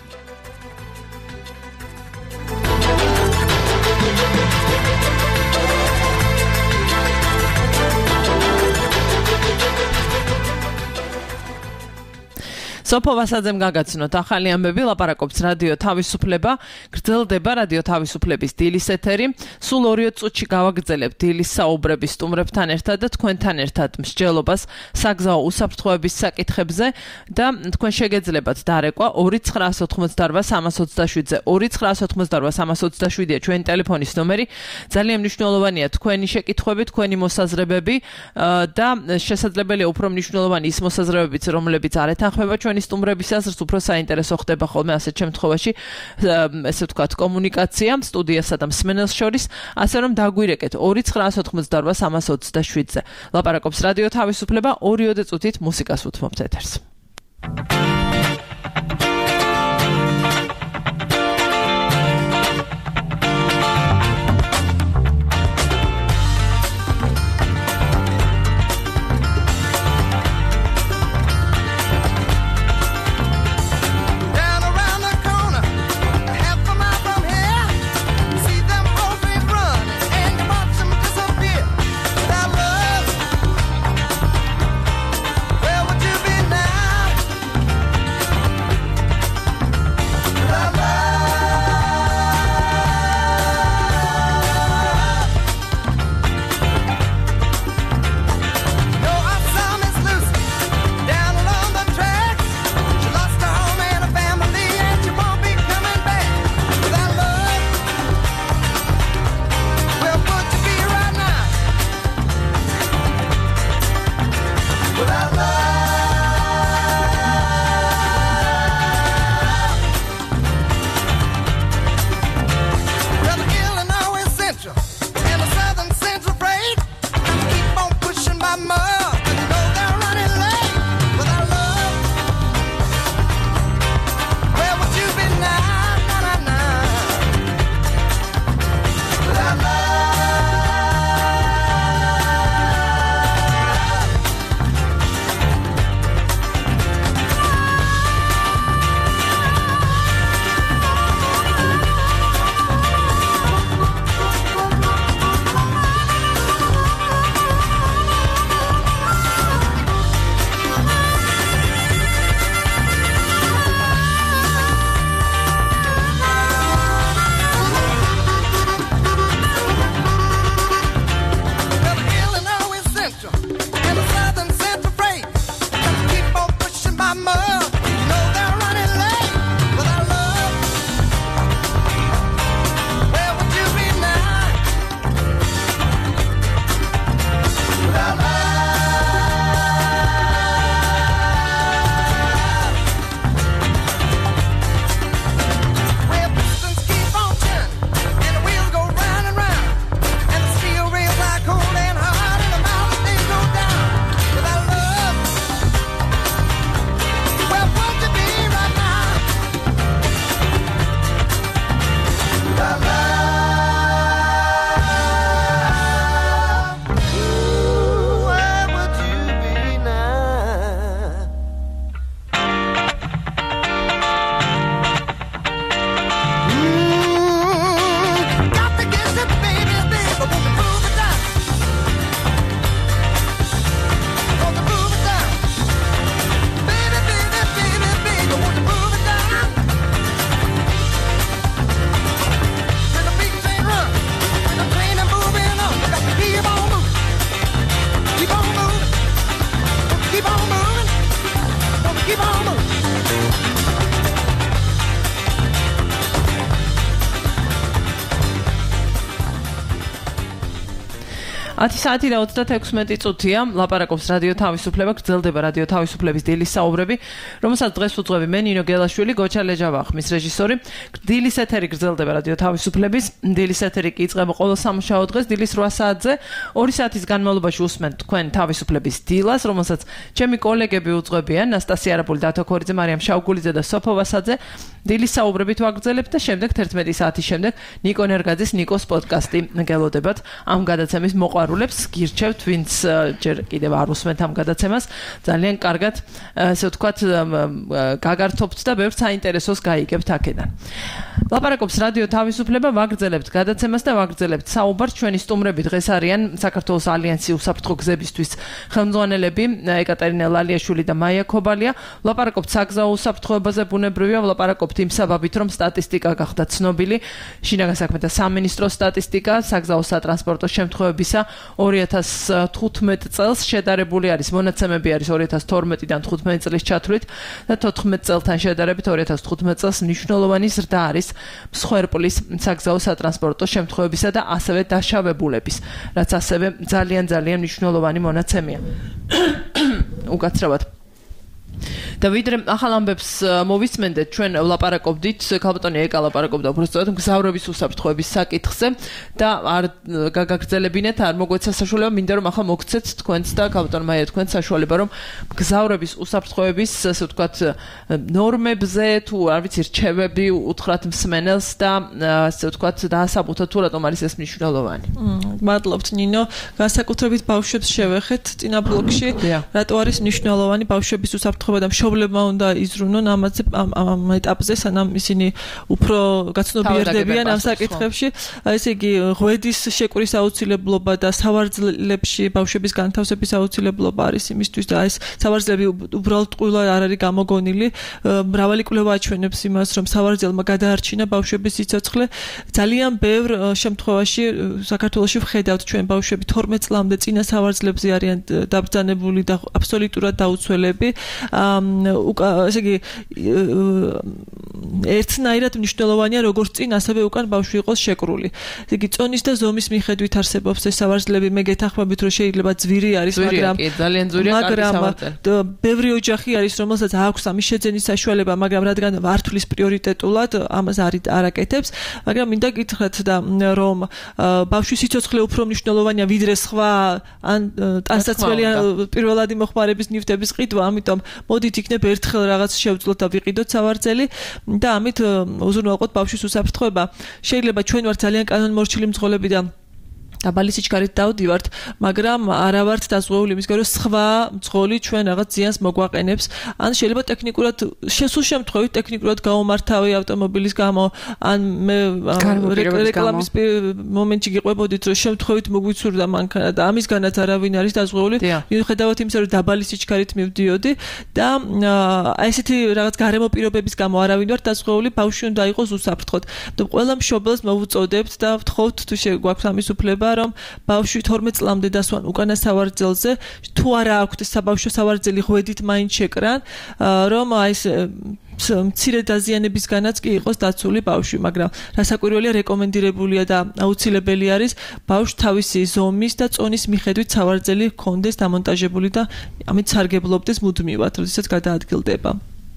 Speaker 4: სოფო ვასაძემ გაგაცნოთ ახალი ამბები, ლაპარაკობს რადიო თავისუფლება, გრძელდება რადიო თავისუფლების დილის ეთერი. სულ 2 წუთში გავაგრძელებთ დილის საუბრების სტუმრებთან ერთად და თქვენთან ერთად მსჯელობას საგზაო უსაფრთხოების საკითხებზე და თქვენ შეგეძლებათ დარეკვა 2988327-ზე. 2988327-ია ჩვენი ტელეფონის ნომერი. ძალიან მნიშვნელოვანია თქვენი შეკითხვები, თქვენი მოსაზრებები და შესაძლებელია უფრო მნიშვნელოვანი ის მოსაზრებებიც, რომლებიც არ ეთანხმება ჩვენი სტუმრების აზრს, უფრო საინტერესო ხდება ხოლმე ასეთ შემთხვევაში, ესე ვთქვათ, კომუნიკაცია სტუდიასა და მსმენელს შორის, ასე რომ დაგვირეკეთ 2988327-ზე. ლაპარაკობს რადიო თავისუფლება, 2 წუთით მუსიკას უთმობთ ეთერს.
Speaker 3: Where would you be now?
Speaker 4: 10 საათი და 36 წუთია. ლაპარაკობს რადიო თავისუფლება, გრძელდება რადიო თავისუფლების დილის საუბრები, რომელსაც დღეს უძღვები მე ნინო გელაშვილი, გოჩა ლეჯავახმის რეჟისორი. დილის ეთერი გრძელდება რადიო თავისუფლების, დილის ეთერი კი იწყება ყოველ სამუშაო დღეს დილის 8 საათზე. 2 საათის განმავლობაში უსმენთ თქვენ თავისუფლების დილას, რომელსაც ჩემი კოლეგები უძღვებიან, ნასტასია არაპული, დათო ქორიძე, მარიამ შავგულიძე და სოფო ვასაძე. დილის საუბრებით ვაგრძელებთ და შემდეგ 11 საათის შემდეგ ნიკო ნერგაძის ნიკოს პოდკასტი გელოდებათ. ამ გადაცემის მოყვარულებს გირჩევთ, ვინც ჯერ კიდევ არ უსმენთ ამ გადაცემას, ძალიან კარგად, ასე ვთქვათ, გაგართობთ და ბევრ საინტერესოს გაიგებთ აქედან. ლაპარაკობს რადიო თავისუფლება, ვაგრძელებთ გადაცემას და ვაგრძელებთ საუბარს. ჩვენი სტუმრები დღეს არიან საქართველოს ალიანსი უსაფრთხო გზებისთვის ხელმძღვანელები ეკატერინა ლალიაშვილი და მაია ქობალია. ლაპარაკობთ საგზაო უსაფრთხოებაზე, ბუნებრივია, ლაპარაკობთ იმ საბაბით, რომ სტატისტიკა გახდა ცნობილი. შინაგან საქმეთა სამინისტროს სტატისტიკა საგზაო სატრანსპორტო შემთხვევებისა 2015 წელს შედარებული არის, მონაცემები არის 2012-დან 15 წლის ჩათვლით და 14 წელთან შედარებით 2015 წელს მნიშვნელოვანი ზრდა არის მსხვერპლის საგზაო სატრანსპორტო შემთხვევებისა და ასევე დაშავებულების, რაც ასევე ძალიან მნიშვნელოვანი მონაცემია. უკაცრავად და ვიდრე ახალ ამბებს მოვისმენდეთ, ჩვენ ვლაპარაკობდით, ქალბატონი ეკა ლაპარაკობდა უბრალოდ მგზავრების უსაფრთხოების საკითხზე და არ გაგაგრძელებინეთ, არ მოგვეცა საშუალება, მინდა რომ ახლა მოგცეთ თქვენც და ქალბატონ მაია თქვენც საშუალება, რომ მგზავრების უსაფრთხოების, ასე ვთქვათ, ნორმებზე თუ არ ვიცი, რჩევები უთხრათ მსმენელს და ასე ვთქვათ, დაასაბუთოთ თუ რატომ არის ეს მნიშვნელოვანი.
Speaker 5: მადლობთ ნინო, განსაკუთრებით ბავშვებს შევეხეთ წინა ბლოკში, რატო არის მნიშვნელოვანი ბავშვების უსაფრთხოება და მშობლებმა უნდა იზრუნონ ამ ეტაპზე, სანამ ისინი უფრო გაცნობიერდებიან ამ საკითხებში. ესე იგი, ღვედის შეკვრის აუცილებლობა და სავარძლებში ბავშვების განთავსების აუცილებლობა არის იმისთვის და ეს სავარძლები უბრალოდ ტყუილა არ არის გამოგონილი. მრავალი კვლევა აჩვენებს იმას, რომ სავარძელმა გადაარჩინა ბავშვების სიცოცხლე. ძალიან ბევრ შემთხვევაში საქართველოში ვხედავთ ჩვენ ბავშვები 12 წლამდე წინა სავარძლებზე არიან დაბრძანებული და აბსოლუტურად დაუცველები. ესე იგი ერთნაირად მნიშვნელოვანია როგორც წინ ასევე უკან ბავშვი იყოს შეკრული. ესე იგი წონის და ზომის მიხედვით არსებობს ეს სავარძლები, მე გეთანხმებით რომ შეიძლება ძვირი არის, მაგრამ
Speaker 4: ძალიან ძვირია, კარგი სავარძელი.
Speaker 5: ბევრი ოჯახი არის, რომელსაც აქვს ამის შეძენის საშუალება, მაგრამ რადგან ვართვლის პრიორიტეტულად ამას არ აკეთებს, მაგრამ მინდა გითხრათ და რომ ბავშვის სიცოცხლე უფრო მნიშვნელოვანია ვიდრე სხვა ან ტანსაცმელი პირველადი მოხმარების ნივთების ყიდვა, ამიტომ მოდით იქნებ ერთხელ რაღაც შევძლოთ და ვიყიდოთ სავარძელი და ამით უზრუნველყოთ ბავშვის უსაფრთხოება. შეიძლება ჩვენ ვართ ძალიან კანონმორჩილი მძღოლები და დაბალი სიჩქარით დავდივართ, მაგრამ არა ვართ დაზღვეული იმისგან, რომ სხვა მძღოლი ჩვენ რაღაც ზიანს მოგვაყენებს, ან შეიძლება ტექნიკურად შესულ შემთხვევით ტექნიკურად გაუმართავი ავტომობილის გამო, ან მე რეკლამის მომენტში გიყვებოდით, რომ შემთხვევით მოგვიცურდა მანქანა და ამისგანაც არავინ არის დაზღვეული. მიუხედავად იმისა, რომ დაბალი სიჩქარით მივდიოდი და ესეთი რაღაც გარემო პირობების გამო არავინ ვარ დაზღვეული, ბავშვი უნდა იყოს უსაფრთხოდ. და ყველა მშობელს მოვუწოდებთ და ვთხოვთ თუ შეგვაქვს ამის უფლება, რომ ბავშვი 12 წლამდე დასვან უკანა სავარძელზე, თუ არა აქვთ საბავშვო სავარძელი ღვედით მაინც შეკრან, რომ აი ეს მცირე დაზიანებისგანაც კი იყოს დაცული ბავშვი, მაგრამ რასაკვირველია, რეკომენდირებულია და აუცილებელი არის ბავშვს თავისი ზომის და წონის მიხედვით სავარძელი ჰქონდეს დამონტაჟებული და ამით სარგებლობდეს მუდმივად, როდესაც გადაადგილდება.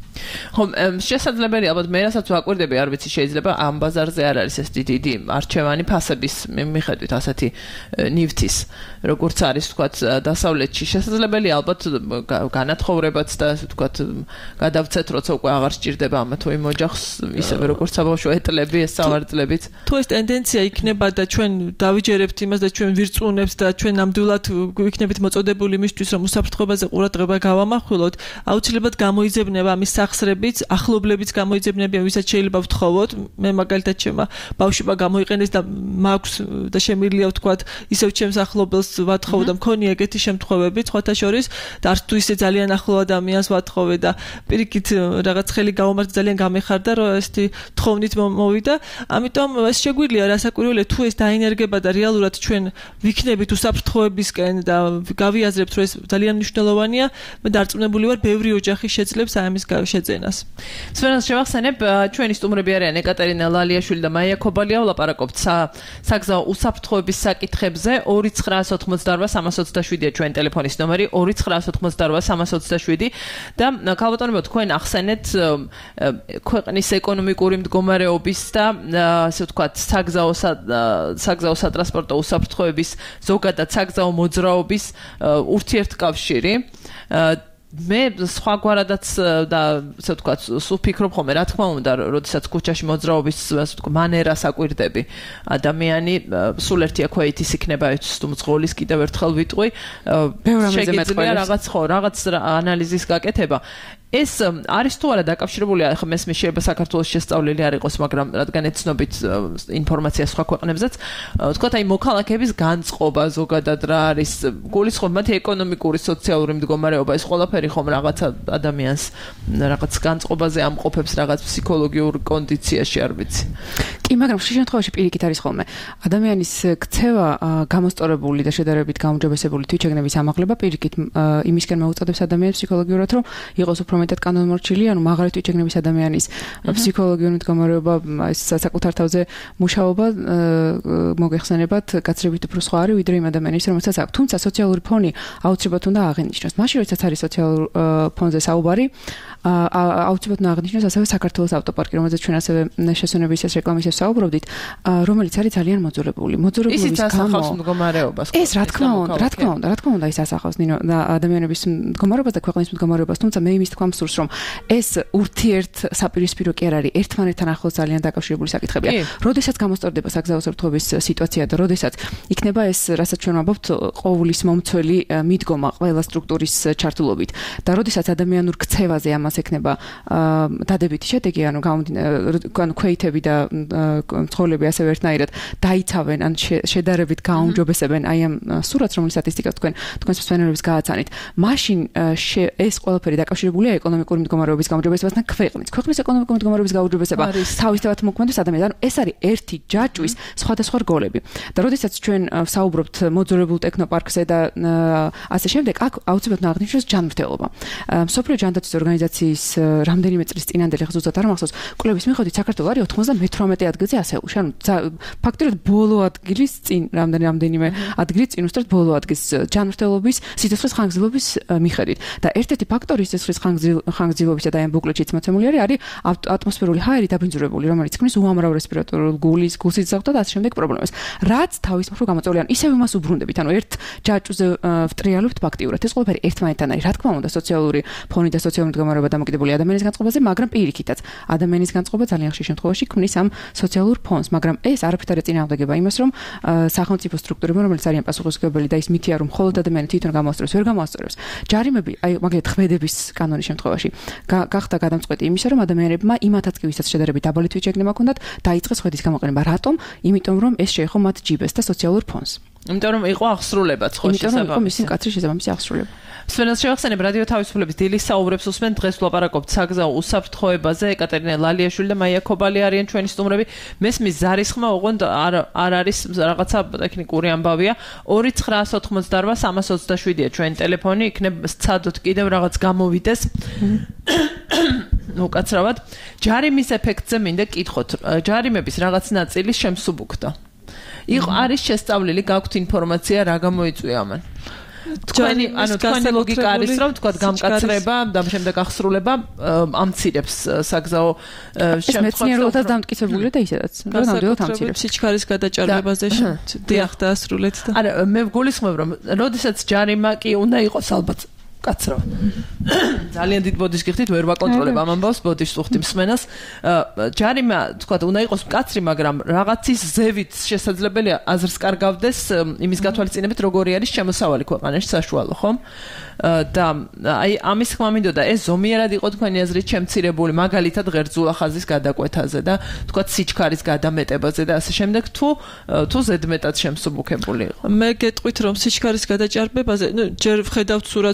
Speaker 4: ხომ შესაძლებელია ალბათ მე რასაც ვაკვირდები, არ ვიცი, შეიძლება ამ ბაზარზე არ არის ეს დიდი არჩევანი ფასების მიხედვით ასეთი ნივთის, როგორც არის ვთქვათ დასავლეთში. შესაძლებელია ალბათ განათხოვრებაც და ასე ვთქვათ გადავცეთ, როცა უკვე აღარ სჭირდება ამა თუ იმ ოჯახს ისევე როგორც საბავშვო ეტლები, ეს სავარძლებიც.
Speaker 5: თუ ეს ტენდენცია იქნება და ჩვენ დავიჯერებთ იმას და ჩვენ ვირწმუნებთ და ჩვენ ნამდვილად ვიქნებით მოწოდებული იმისთვის, რომ უსაფრთხოებაზე ყურადღება გავამახვილოთ, აუცილებლად გამოიძებნება ამის სახსრებიც, ახლობლებიც გამოიძებნებიან, ვისაც შეიძლება ვთხოვოთ. მე მაგალითად ჩემმა ბავშვმა გამოიყენეს და მაქვს და შემიძლია ვთქვათ, ისევ ჩემს ახლობელს ვათხოვ და მქონია ეგეთი შემთხვევები, სხვათა შორის და არც თუ ისე ძალიან ახლო ადამიანს ვათხოვე და პირიქით რაღაც ხელი გავამართ, ძალიან გამეხარდა, რომ ესეთი თხოვნით მოვიდა. ამიტომ ეს შეგვიძლია რასაკვირველია, თუ ეს დაინერგება და რეალურად ჩვენ ვიქნებით უსაფრთხოებისკენ და გავიაზრებთ, რომ ეს ძალიან მნიშვნელოვანია, მე დარწმუნებული ვარ, ბევრი ოჯახი შეძლებს ამის შეძენას.
Speaker 4: სვენას შევახსენებ, ჩვენი სტუმრები არიან ეკატერინა ლალიაშვილი და მაია ქობალია, ვლაპარაკობთ საგზაო უსაფრთხოების საკითხებზე. 2988327-ია ჩვენი ტელეფონის ნომერი, 2988327 და ქალბატონებო, თქვენ ახსენეთ ქვეყნის ეკონომიკური მდგომარეობის და ასე ვთქვათ, საგზაო სატრანსპორტო უსაფრთხოების ზოგადად საგზაო მოძრაობის ურთიერთკავშირი. მე სხვაგვარადაც და ასე ვთქვათ, სულ ფიქრობ ხოლმე, რა თქმა უნდა, როდესაც ქუჩაში მოძრაობის ასე ვთქვათ, მანერას აკვირდები, ადამიანი სულ ერთია ქვეითის იქნება თუ მძღოლის კიდევ ერთხელ ვიტყვი, შეგიძლია რაღაც ანალიზის გაკეთება. ეს არის თუ არა დაკავშირებული, ახლა მესმის შეიძლება საქართველოს შესწავლილი არ იყოს, მაგრამ რადგან ეცნობით ინფორმაცია სხვა ქვეყნებზეც, ვთქვათ, აი მოქალაქეების განწყობა ზოგადად რა არის, გულისხმობ მათი ეკონომიკური, სოციალური მდგომარეობა, ეს ყველაფერი ხომ რაღაცა ადამიანს რაღაც განწყობაზე ამყოფებს, რაღაც ფსიქოლოგიურ კონდიციაში, არ ვიცი.
Speaker 6: კი, მაგრამ ხშირ შემთხვევაში პირიქით არის ხოლმე. ადამიანის ქცევა გამოსწორებული და შედარებით გაუმჯობესებული თვითშეგნების ამაღლება პირიქით იმისკენ მოუწოდებს ადამიანს ფსიქოლოგიურად, რომ იყოს უფრო მეტად კანონმორჩილი, ანუ მაღალი თვითშეგნების ადამიანის ფსიქოლოგიური მდგომარეობა, ეს საკუთარ თავზე მუშაობა მოგეხსენებათ, გაცრებით უფრო სხვა არის ვიდრე იმ ადამიანის, რომელსაც აქვს. თუმცა სოციალური ფონი აუცილებლად უნდა აღინიშნოს. მაშინ როდესაც არის სოციალურ ფონზე საუბარი, აუცილებლად უნდა აღინიშნოს ასევე საქართველოს ავტოპარკი, რომელზეც ჩვენ ასევე შესვენების რეკლამისას საუბრობდით, რომელიც არის ძალიან მოძურებული.
Speaker 4: ისიც ასახავს მდგომარეობას.
Speaker 6: ეს რა თქმა უნდა, ის ასახავს ადამიანების მდგომარეობას და ქვეყნის მდგომარეობას, თუმცა მე იმის თქვა მსურს, რომ ეს ურთიერთ საპირისპირო კი არ არის, ერთმანეთთან ახლოს ძალიან დაკავშირებული საკითხებია. როდესაც გამოსწორდება საგზაო უსაფრთხოების სიტუაცია და როდესაც იქნება ეს, რასაც ჩვენ ვამბობთ, ყოვლის მომცველი მიდგომა ყველა სტრუქტურის ჩართულობით და როდესაც ადამიანურ ქცევაზე ამას ექნება დადებითი შედეგი, ანუ ქვეითები და მძღოლები ასევე ერთნაირად დაიცავენ ან შედარებით გაუმჯობესებენ აი ამ სურათს, რომლის სტატისტიკას თქვენს მსმენელებს გააცანით, მაშინ ეს ყველაფერი დაკავშირებულია ეკონომიკური მდგომარეობის გაუმჯობესებასთან ქვეყნის ეკონომიკური მდგომარეობის გაუმჯობესება თავისთავად მოქმედებს ადამიანს. ანუ ეს არის ერთი ჯაჭვის სხვადასხვა რგოლები. და როდესაც ჩვენ ვსაუბრობთ მოძრაობულ ტექნოპარკზე და ასე შემდეგ, აქ აუცილებლად აღნიშნოს ჯანმრთელობა. მსოფლიო ჯანდაცვის ორგანიზაციის რამდენიმე წლის წინანდელი, ხა ზუსტად არ მახსოვს, კვლევის მიხედვით საქართველო არის 98 ადგილზე ასეულში. ანუ ფაქტობრივად ბოლო ადგილის წინ, რამდენიმე ადგილის წინ უსწრებს ბოლო ადგილს ჯანმრთელობის, სიცოცხლის ხანგრძლივობის მიხედვით. და ერთ-ერთი ფაქტორი სიცოცხლის ხანგრძლივობისა და ამ ბუკლეტშიც მოცემული არის ატმოსფერული ჰაერი დაბინძურებული, რომელიც ქმნის უამრავ რესპირატორულ გულსიცოცხლეს და ასე შემდეგ პრობლემას. რაც თავის მხრივ გამოწვეული, ანუ ისევ იმას უბრუნდებით, ანუ ერთ ჯაჭვზე ვტრიალებთ ფაქტიურად. ეს ყველაფერი ერთმანეთთან არის. რა თქმა უნდა, სოციალური ფონი და სოციალური მდგომარეობა დამოკიდებული ადამიანის განწყობაზე, მაგრამ პირიქითაც ადამიანის განწყობა ძალიან ხშირ შემთხვევაში ქმნის ამ სოციალურ ფონს, მაგრამ ეს არაფრით არ ეწინააღმდეგება იმას, რომ სახელმწიფო სტრუქტურები, რომელიც არიან პასუხისმგებელი და ის მითია, რომ მხოლოდ ადამიანი თვითონ გამოსწორებს, ვერ გამოსწორებს. ჯარიმები, აი მაგალითად ხვედების კანონის შემთხვევაში, გახდა გადამწყვეტი იმისა, რომ ადამიანებმა იმათაც კი ვისაც შედარებით დაბალი თვითშეგნება ჰქონდათ, დაიწყეს ხვედის გამოყენება. რატომ? იმიტომ რომ ეს შეეხო მათ ჯიბეს და სოციალურ ფონს.
Speaker 4: იმიტომ რომ იყო აღსრულებაც ხო შესაბამისი.
Speaker 6: იმიტომ რომ იყო მისი მკაცრი შესაბამისი აღსრულება.
Speaker 4: სვენას შევახსენებ, რადიო თავისუფლების დილის საუბრებს უსმენ, დღეს ვლაპარაკობთ საგზაო უსაფრთხოებაზე. ეკატერინა ლალიაშვილი და მაია ქობალი არიან ჩვენი სტუმრები. მესმის ზარისხმა ოღონდ არ არის რაღაცა ტექნიკური ამბავია. 2988327-ია ჩვენი ტელეფონი, იქნებ სცადოთ კიდევ რაღაც გამოვიდეს. უკაცრავად, ჯარიმის ეფექტზე მინდა კითხოთ. ჯარიმების რაღაც ნაწილი შემსუბუქდა. არის შესწავლილი, გაქვთ ინფორმაცია რა გამოიწვია ამან? თქვენი ლოგიკა არის, რომ თქვათ გამკაცრება და შემდეგ აღსრულება ამცირებს საგზაო
Speaker 6: შემთხვევაში. მეცნიერულად დამტკიცებულია და ისედაც. ნამდვილად ამცირებს.
Speaker 5: სიჩქარის გადაჭარბებაზე დიახ და ასრულეთ და.
Speaker 4: არა, მე ვგულისხმობ, რომ როდესაც ჯარიმა კი უნდა იყოს ალბათ კაცრავად. ძალიან დიდ ბოდიშს გიხდით, ვერ ვაკონტროლებ ამ ამბავს, ბოდიშს უხდი მსმენას. ჯარიმა, თქვა, უნდა იყოს მკაცრი, მაგრამ რაღაცის ზევით შესაძლებელია აზრს კარგავდეს იმის გათვალისწინებით, როგორი არის შემოსავალი ქვეყანაში საშუალო, ხომ? და აი ამის ხმა მინდოდა, ეს ზომიერად იყო თქვენი აზრით შემცირებული, მაგალითად ღერძულა ხაზის გადაკვეთაზე და თქვა სიჩქარის გადამეტებაზე და ასე შემდეგ, თუ ზედმეტად შემსუბუქებული იყო.
Speaker 5: მე გეტყვით, რომ სიჩქარის გადაჭარბებაზე, ჯერ ვხედავთ სურათს, რომ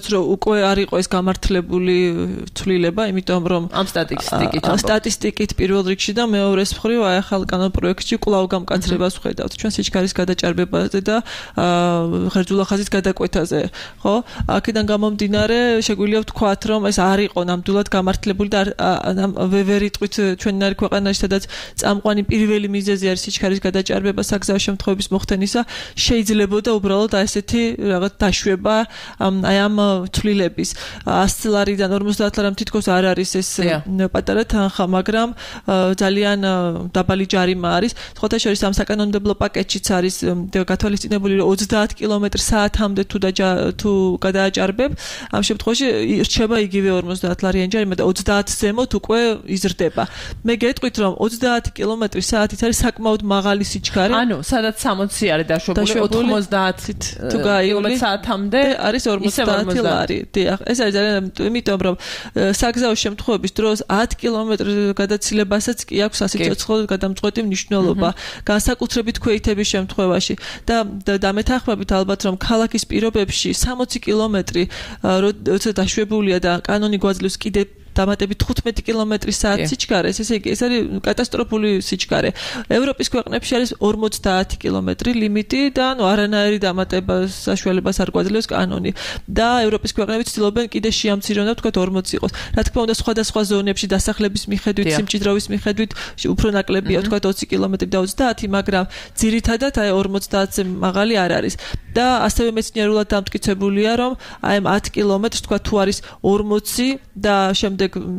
Speaker 5: უკვე არ იყო ეს გამართლებული ცვლილება, იმიტომ რომ
Speaker 4: ამ
Speaker 5: სტატისტიკით პირველ რიგში და მეორეს მხრივ აი ახალ კანონპროექტში კვლავ გამკაცრებას ვხედავთ ჩვენ სიჩქარის გადაჭარბებაზე და ღერძულახაზის გადაკვეთაზე, ხო? აქედან გამომდინარე შეგვიძლია ვთქვათ, რომ ეს არ იყო ნამდვილად გამართლებული და ვერ იტყვით ჩვენნაირ ქვეყანაში, სადაც წამყვანი პირველი მიზეზი არის სიჩქარის გადაჭარბება საგზაო შემთხვევების მოხდენისა, შეიძლებოდა უბრალოდ ესეთი რაღაც დაშვება აი ამ ცვლილების 100 ლარიდან 50 ლარამ თითქოს არ არის ეს პატარა თანხა, მაგრამ ძალიან დაბალი ჯარიმა არის. სხვათა შორის ამ საკანონმდებლო პაკეტშიც არის გათვალისწინებული, რომ 30 კმ/სთ-მდე თუ გადააჭარბებ, ამ შემთხვევაში რჩება იგივე 50 ლარიანი ჯარიმა და 30 ზემოთ უკვე იზრდება. მე გეტყვით, რომ 30 კმ/სთ-ით არის საკმაოდ მაღალი სიჩქარე.
Speaker 4: ანუ სადაც 60 არის დაშვებული 90-ით
Speaker 5: თუ გაივლი
Speaker 4: კმ/სთ-მდე
Speaker 5: არის 50 ლარი. დიახ, ეს არის ძალიან, იმიტომ რომ საგზაო შემთხვევების დროს 10 კმ გადაცილებასაც კი აქვს სასიცოცხლო გადამწყვეტი მნიშვნელობა. განსაკუთრებით ქვეითების შემთხვევაში და დამეთანხმებით ალბათ რომ ქალაქის პირობებში 60 კმ როცა დაშვებულია და კანონი გვაძლევს კიდე დამატებით 15 კმ/სთ სიჩქარეს, ესე იგი ეს არის კატასტროფული სიჩქარე. ევროპის ქვეყნებში არის 50 კმ ლიმიტი და ანუ არანაირი დამატება საშუალებას არ გვაძლევს კანონი. და ევროპის ქვეყნები ცდილობენ კიდე შეამცირონ და თქვათ 40 იყოს. რა თქმა უნდა, სხვადასხვა ზონებში დასახლების მიხედვით, სიმჭიდროვის მიხედვით უფრო ნაკლებია, თქვათ 20 კმ და 30, მაგრამ ძირითადად აი 50-ზე მაღალი არ არის. და ასევე მეცნიერულად დამტკიცებულია, რომ აი 10 კმ-ს თქვათ თუ არის 40 და შემდეგ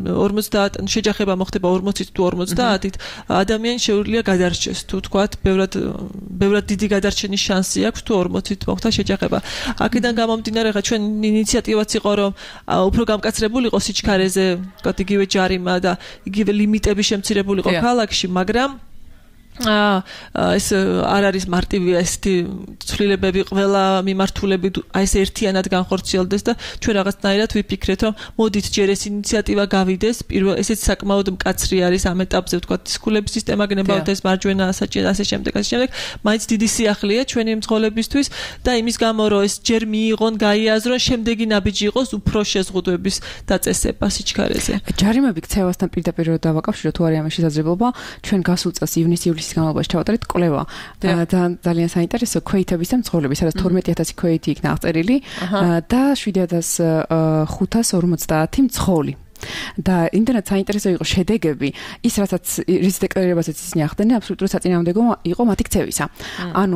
Speaker 5: 50 შეჯახება მოხდება 40-ით თუ 50-ით, ადამიანი შეუძლია გადარჩეს. თუ თქვათ, ბევრად დიდი გადარჩენის შანსი აქვს თუ 40-ით მოხდა შეჯახება. აქედან გამომდინარე, ხა ჩვენ ინიციატივაც იყო, რომ უფრო გამკაცრებული იყოს სიჩქარეზე, თქვათ, იგივე ჯარიმა და იგივე ლიმიტები შემცირებული იყო ქალაქში, მაგრამ ეს არ არის მარტივი ესეთი ცვლილებები ყველა მიმართულებით აი ეს ერთიანად განხორციელდეს და ჩვენ რაღაცნაირად ვიფიქრეთ, რომ მოდით ჯერ ეს ინიციატივა გავიდეს, პირველ ესეც საკმაოდ მკაცრი არის ამ ეტაპზე, ვთქვათ, სკოლების სისტემა გნებავთ ეს მარჯვენა ასე შემდეგ, მაინც დიდი სიახლეა ჩვენი მძღოლებისთვის და იმის გამო, რომ ეს ჯერ მიიღონ, გაიაზრონ, შემდეგი ნაბიჯი იყოს უფრო შეზღუდვების დაწესება სიჩქარეზე.
Speaker 6: ჯარიმები ქცევასთან პირდაპირ დავაკავშირო, თუ არის ამის შესაძლებლობა, ჩვენ გასულ წელს ივნისის განმავლობაში ჩავატარეთ კვლევა. ძალიან საინტერესო ქვეითების და მძღოლების, სადაც 12000 ქვეითი იქნა აღწერილი და 7550 მძღოლი. და ინტერნეტ საინტერესო იყო შედეგები, ის რასაც რის დეკლარირებასაც ისინი ახდენენ, აბსოლუტურად საწინააღმდეგო იყო მათი ქცევისა. ანუ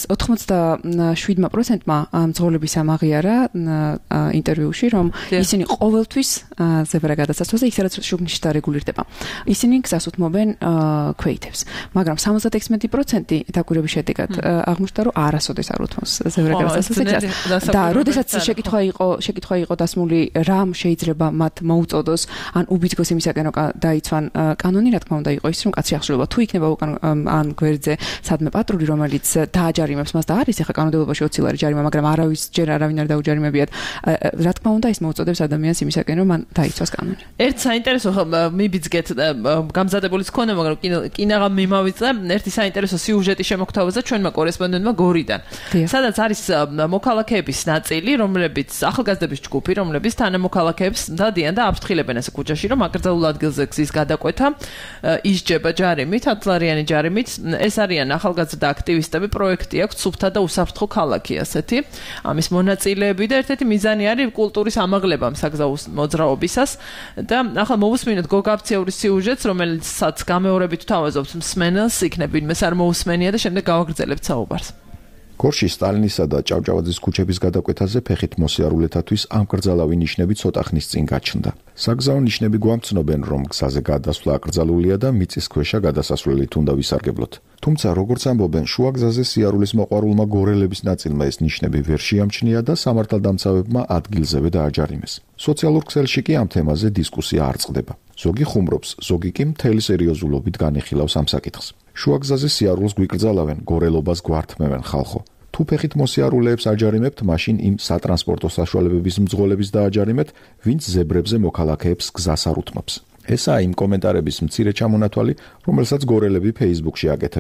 Speaker 6: 87%-მა მძღოლებისა აღიარა ინტერვიუში, რომ ისინი ყოველთვის ზებრა გადასასვლელზე, იქ სადაც შუბლში დარეგულირდება. ისინი გზას უთმობენ ქვეითებს, მაგრამ 76% დაკვირვების შედეგად აღმოჩნდა, რომ არასოდეს არ უთმობს ზებრა გადასასვლელზე. და როდესაც შეკითხვა იყო დასმული, რამ შეიძლება მათ მოუწოდოს ან უბიძგოს იმისაკენ რომ დაიცვან კანონი, რა თქმა უნდა იყო ის, რომ კაცი ახსოვება თუ იქნება უკან ან გვერდზე სადმე პატრული, რომელიც დააჯარიმებს მას და არის ახლა კანონმდებლობაში 20 ლარი ჯარიმა, მაგრამ ჯერ არავინ არ დაუჯარიმებიათ. რა თქმა უნდა ის მოუწოდებს ადამიანს იმისაკენ რომ მან დაიცვას კანონი.
Speaker 4: ერთ საინტერესო მიბიძგეთ გამზადებულის ქონა, მაგრამ კინაღამ მიმავიწე ერთი საინტერესო სიუჟეტი შემოგთავაზა ჩვენმა კორესპონდენტმა გორიდან. სადაც არის მოქალაქეების ნაწილი, რომლებიც ახალგაზრდების ჯგუფი, რომლებიც თანამოქალაქეებს დადიან და აფრთხილებენ ეს ქუჩაში, რომ აკრძალულ ადგილზე გზის გადაკვეთა ისჯება ჯარიმით, 10 ლარიანი ჯარიმით. ეს არიან ახალგაზრდა აქტივისტები, პროექტი აქვს სუფთა და უსაფრთხო ქალაქი ასეთი. ამის მონაწილეები და ერთ-ერთი მიზანი არის კულტურის ამაღლება საგზაო მოძრაობისას და ახლა მოვუსმინოთ გოგაბცეურის სიუჟეტს, რომელიცაც გამეორებით ვთავაზობთ მსმენელს, იქნებ ვინმეს არ მოусმენია და შემდეგ გავაგრძელებთ საუბარს.
Speaker 7: გორში სტალინისა და ჭავჭავაძის ქუჩების გადაკვეთაზე ფეხით მოსიარულეთათვის ამ კრძალავი ნიშნები ცოტა ხნის წინ გაჩნდა. საგზაო ნიშნები გვამცნობენ, რომ გზაზე გადასვლა აკრძალულია და მიწისქვეშა გადასასვლელით უნდა ვისარგებლოთ. თუმცა, როგორც ამბობენ, შუაგზაზე სიარულის მოყვარულმა გორელების ნაწილმა ეს ნიშნები ვერ შეამჩნია და სამართალდამცავებმა ადგილზევე დააჯარიმეს. სოციალურ ქსელში კი ამ თემაზე დისკუსია არ წყდება. ზოგი ხუმრობს, ზოგი კი მთელი სერიოზულობით განიხილავს ამ საკითხს. შუაგზაზე სიარულს გვიკრძალავენ, გორელობას გვართმევენ ხალხო. თუ ფეხით მოსიარულეებს აჯარიმებთ, მაშინ იმ სატრანსპორტო საშუალებების მძღოლების დააჯარიმეთ, ვინც ზებრებზე მოქალაქეებს გზას არ უთმობს. ესაა იმ კომენტარების მცირე ჩამონათვალი, რომელსაც გორელები Facebook-ში აკეთებენ.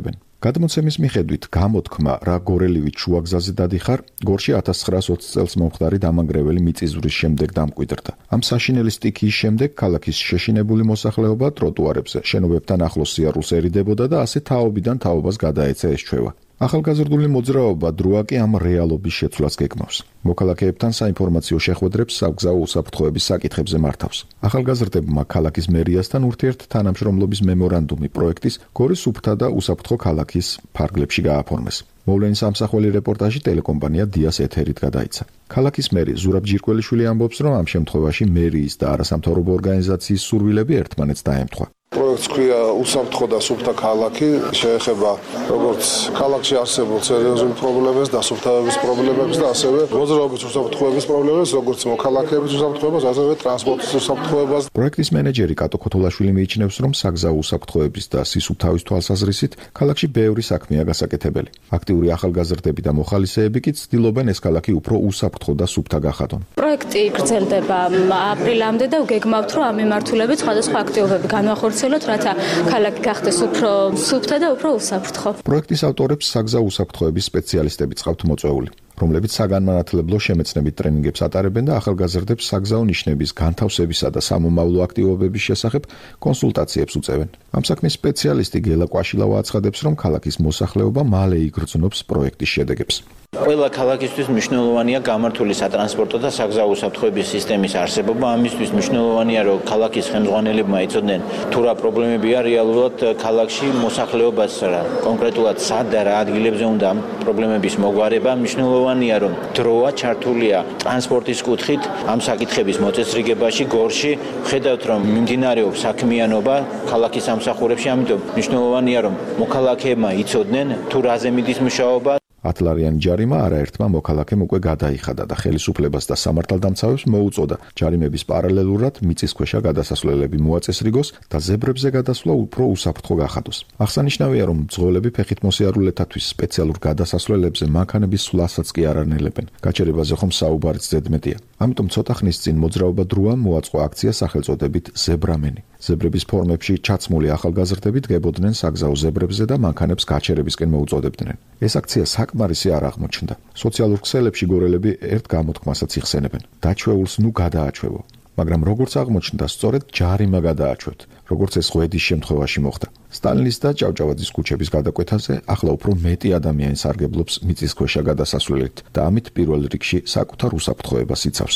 Speaker 7: გადმოცემის მიხედვით, გამოთქმა რა გორელივით შუაგზაზე დადიხარ, გორში 1920 წელს მომხდარი დამანგრეველი მიწისძვრის შემდეგ დამკვიდრდა. ამ საშინელი სტიქიის შემდეგ ქალაქის შეშინებული მოსახლეობა ტროტუარებზე, შენობებთან ახლოს სიარულს ერიდებოდა და ასე თაობიდან თაობას გადაეცა ეს ჩვევა. ახალგაზრდული მოძრაობა დროა კი ამ რეალობის შეცვლას გეგმავს. მოქალაქეებთან საინფორმაციო შეხვედრებს საგზაო უსაფრთხოების საკითხებზე მართავს. ახალგაზრდებმა ქალაქის მერიასთან ურთიერთთანამშრომლობის მემორანდუმი პროექტის გორის უბთა და უსაფრთხო ქალაქის ფარგლებში გააფორმეს. მოვლენის ამსახველი რეპორტაჟი ტელეკომპანია დიას ეთერით გადაიცა. ქალაქის მერი ზურაბ ჯირკველიშვილი ამბობს, რომ ამ შემთხვევაში მერიის და არასამთავრობო ორგანიზაციის სურვილები ერთმანეთს დაემთხვა.
Speaker 8: პროექტს ქვია უსაფრთხო და სუფთა ქალაქი, შეეხება როგორც ქალაქში არსებულ სერიოზულ პრობლემებს, დასუფთავების პრობლემებს და ასევე მოძრაობის უსაფრთხოების პრობლემებს, როგორც მოქალაქეების უსაფრთხოებას, ასევე ტრანსპორტის უსაფრთხოებას.
Speaker 7: პროექტის მენეჯერი კატო ქოთოლაშვილი მიიჩნევს, რომ საგზაო უსაფრთხოების და სისუფთავის თვალსაზრისით ქალაქში ბევრი საქმეა გასაკეთებელი. აქტიური ახალგაზრდები და მოხალისეები კი ცდილობენ ეს ქალაქი უფრო უსაფრთხო და სუფთა გახადონ.
Speaker 9: პროექტი გრძელდება აპრილამდე და გეგმავთ, რომ ამ მიმართულებით სხვადასხვა აქტივობები განვახორციელოთ, რათა ქალაქი გახდეს უფრო სუფთა და უფრო უსაფრთხო.
Speaker 7: პროექტის ავტორებს საგზაო უსაფრთხოების სპეციალისტები წყავთ მოწვეული, რომლებიც საგანმანათლებლო შემეცნებით ტრენინგებს ატარებენ და ახალგაზრდებს საგზაო ნიშნების განთავსებისა და სამომავლო აქტივობების შესახებ კონსულტაციებს უწევენ. ამ საქმის სპეციალისტი გელა კვაშილავა აცხადებს, რომ ქალაქის მოსახლეობა მალე იგრძნობს პროექტის შედეგებს.
Speaker 10: ყველა ქალაქისთვის მნიშვნელოვანია გამართული სატრანსპორტო და საგზაო უსაფრთხოების სისტემის არსებობა. ამისთვის მნიშვნელოვანია, რომ ქალაქის ხელმძღვანელებმა იცოდნენ თუ რა პრობლემებია რეალურად ქალაქში მოსახლეობას, კონკრეტულად სად და რა ადგილებზე უნდა ამ პრობლემების მოგვარება. მნიშვნელოვანია, რომ დროა ჩართულია ტრანსპორტის კუთხით ამ საკითხების მოწესრიგებაში გორში. ხედავთ, რომ მიმდინარეობს საქმიანობა ქალაქის სამსახურებში, ამიტომ მნიშვნელოვანია, რომ მოქალაქეებმა იცოდნენ თუ რაზე მიდის მუშაობა.
Speaker 7: ათლარიანი ჯარიმა არაერთმა მოქალაქემ უკვე გადაიხადა და ხელისუფლებას და სამართალდამცავებს მოუწოდა ჯარიმების პარალელურად მიწისქვეშა გადასასვლელები მოაწესრიგოს და ზებრებზე გადასვლა უფრო უსაფრთხო გახადოს. აღსანიშნავია, რომ მძღოლები ფეხით მოსიარულეთათვის სპეციალურ გადასასვლელებზე მანქანების სვლასაც კი არ ანელებენ. გაჩერებაზე ხომ საუბარიც ზედმეტია. ამიტომ ცოტა ხნის წინ მოძრაობა დროამ მოაწყო აქცია სახელწოდებით ზებრამენი. ზებრების ფორმებში ჩაცმული ახალგაზრდები დგებოდნენ საგზაო ზებრებზე და მანქანებს გაჩერებისკენ მოუწოდებდნენ. ეს აქცია საკმარისი არ აღმოჩნდა. სოციალურ ქსელებში გორელები ერთ გამოთქმასაც იხსენებენ. დაჩვეულს ნუ გადააჩვევო. მაგრამ როგორც აღმოჩნდა, სწორედ ჯარიმა გადააჩვევთ, როგორც ეს ღვედის შემთხვევაში მოხდა. სტალინის და ჭავჭავაძის ქუჩების გადაკვეთაზე ახლა უფრო მეტი ადამიანი სარგებლობს მიწისქვეშა გადასასვლელით და ამით პირველ რიგში საკუთარ უსაფრთხოებას იცავს.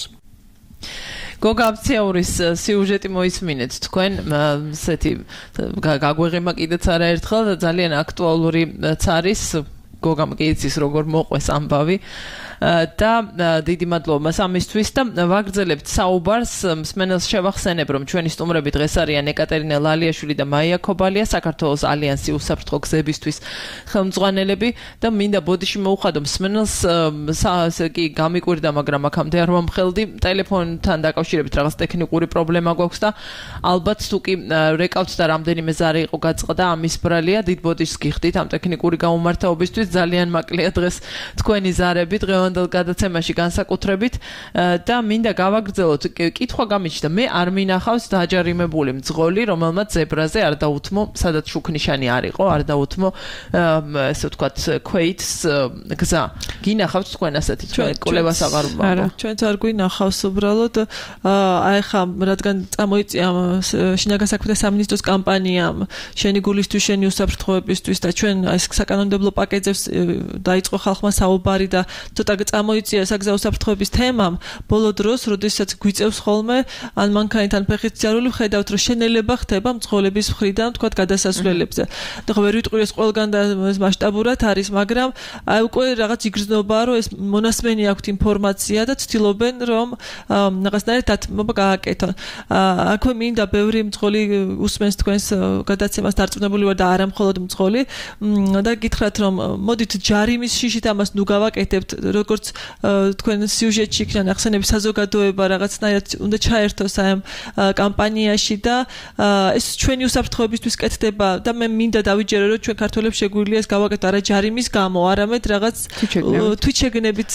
Speaker 4: გოგა აფციაურის სიუჟეტი მოისმინეთ თქვენ, ესეთი გაგვეღიმა კიდეც არაერთხელ და ძალიან აქტუალურიც არის. გოგამ კი იცის როგორ მოყვეს ამბავი და დიდი მადლობა მას ამისთვის და ვაგრძელებთ საუბარს. მსმენელს შევახსენებ, რომ ჩვენი სტუმრები დღეს არიან ეკატერინა ლალიაშვილი და მაია ქობალია, საქართველოს ალიანსი უსაფრთხო გზებისთვის ხელმძღვანელები და მინდა ბოდიში მოუხადო მსმენელს კი გამიკვირდა, მაგრამ აქამდე არ მომხელდი. ტელეფონთან დაკავშირებით რაღაც ტექნიკური პრობლემა გვაქვს და ალბათ თუ კი რეკავთ და რამდენიმე ზარი იყო გაწყდა, ამის ბრალია. დიდ ბოდიშს გიხდით ამ ტექნიკური გამომართაობისთვის. ძალიან მაკლია დღეს თქვენი ზარები დღევანდელ გადაცემაში განსაკუთრებით და მინდა გავაგრძელოთ. კითხვა გამიჩნდა, მე არ მინახავს დაჯარიმებული მძღოლი, რომელმაც ზებრაზე არ დაუთმო, სადაც შუქნიშანი არ იყო, არ დაუთმო ესე ვთქვათ ქვეითს გზა. გინახავთ თქვენ ასეთი კვლევას აღარ ვამბობ.
Speaker 5: არა, ჩვენც არ გვინახავს უბრალოდ. აი ხა რადგან წამოიწია შინაგან საქმეთა სამინისტროს კამპანიამ შენი გულისთვის, შენი უსაფრთხოებისთვის და ჩვენ ეს საკანონმდებლო პაკეტზე დაიწყო ხალხმა საუბარი და ცოტა წამოიწია საგზაო უსაფრთხოების თემამ. ბოლო დროს, როდესაც გვიწევს ხოლმე ან მანქანით ან ფეხით სიარული, ხედავთ, რომ შენელება ხდება მძღოლების მხრიდან, თქვათ, გადასასვლელებზე. და ხო ვერ ვიტყვი ეს ყველგან და მასშტაბურად არის, მაგრამ აი უკვე რაღაც იგრძნობა, რომ ეს მონასმენი აქვთ ინფორმაცია და ცდილობენ, რომ რაღაცნაირად დათმობა გააკეთონ. აქვე მინდა ბევრი მძღოლი usmens თქვენს გადაცემას დარწმუნებული ვარ და არა მხოლოდ მძღოლი და გითხრათ, რომ მოდით ჯარიმის შიშით ამას ნუ გავაკეთებთ, როგორც თქვენ სიუჟეტში იქნა ნახსენები საზოგადოება რაღაცნაირად უნდა ჩაერთოს ამ კამპანიაში და ეს ჩვენი უსაფრთხოებისთვის კეთდება და მე მინდა დავიჯერო რომ ჩვენ ქართველებს შეგვიძლია ეს გავაკეთოთ არა ჯარიმის გამო, არამედ რაღაც თვითშეგნებით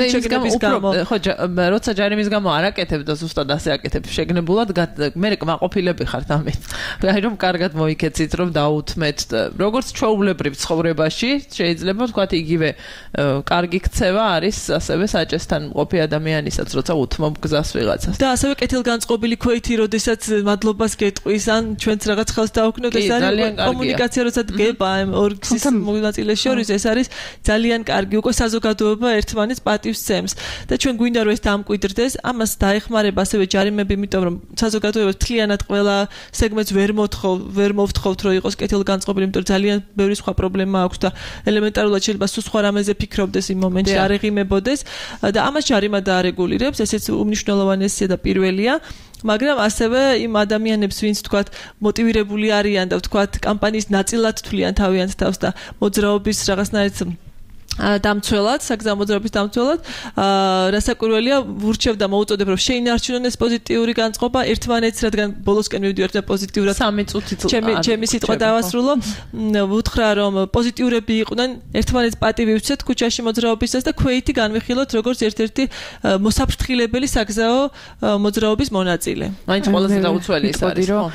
Speaker 5: გამო.
Speaker 4: ხო, როცა ჯარიმის გამო არ აკეთებ და ზუსტად ასე აკეთებ შეგნებულად, მე კმაყოფილები ხართ ამით. აი რომ კარგად მოიქეცით რომ დაუთმეთ როგორც ჩვეულებრივ ცხოვრებაში შეიძლება ვთქვათ იგივე კარგი ქცევა არის ასევე საჭესთან მყოფი ადამიანისაც როცა უთმობ გზას ვიღაცას.
Speaker 5: და ასევე კეთილგანწყობილი ქვეითი როდესაც მადლობას გეტყვის ან ჩვენც რაღაც ხელს დავუქნოთ ეს არის კომუნიკაცია როცა დგება ამ ორ გზის მონაწილეს შორის ეს არის ძალიან კარგი უკვე საზოგადოება ერთმანეთს პატივს სცემს და ჩვენ გვინდა რომ ეს დამკვიდრდეს ამას დაეხმარება ასევე ჯარიმები იმიტომ რომ საზოგადოება თლიანად ყველა სეგმენტს ვერ მოვთხოვთ რომ იყოს კეთილგანწყობილი იმიტომ რომ ძალიან ბევრი სხვა პრობლემა აქვს და ელემენტარულად შეიძლება სულ სხვა რამეზე ფიქრობდეს იმ მომენტში არ ეღიმებოდეს და ამას ჯარიმა დაარეგულირებს ესეც უმნიშვნელოვანესია და პირველია მაგრამ ასევე იმ ადამიანებს ვინც თქვათ მოტივირებული არიან და თქვათ კამპანიის ნაწილად თვლიან თავიანთ თავს და მოძრაობის რაღაცნაირად დამცველად, საგზაო მოძრაობის დამცველად, რასაკვირველია, ვურჩევ და მოუწოდებ, რომ შეინარჩუნონ ეს პოზიტიური განწყობა ერთმანეთს, რადგან ბოლოსკენ მივდივართ და პოზიტიურად
Speaker 4: 3 წუთით
Speaker 5: ჩემი სიტყვა დავასრულო. ვუთხრა, რომ პოზიტიურები იყვნენ, ერთმანეთს პატივი ვცეთ ქუჩაში მოძრაობისას და ქვეითი განვიხილოთ, როგორც ერთ-ერთი მოსაფრთხილებელი საგზაო მოძრაობის მონაწილე.
Speaker 4: მაინც ყველაზე დაუცველი ეს არის, ხო?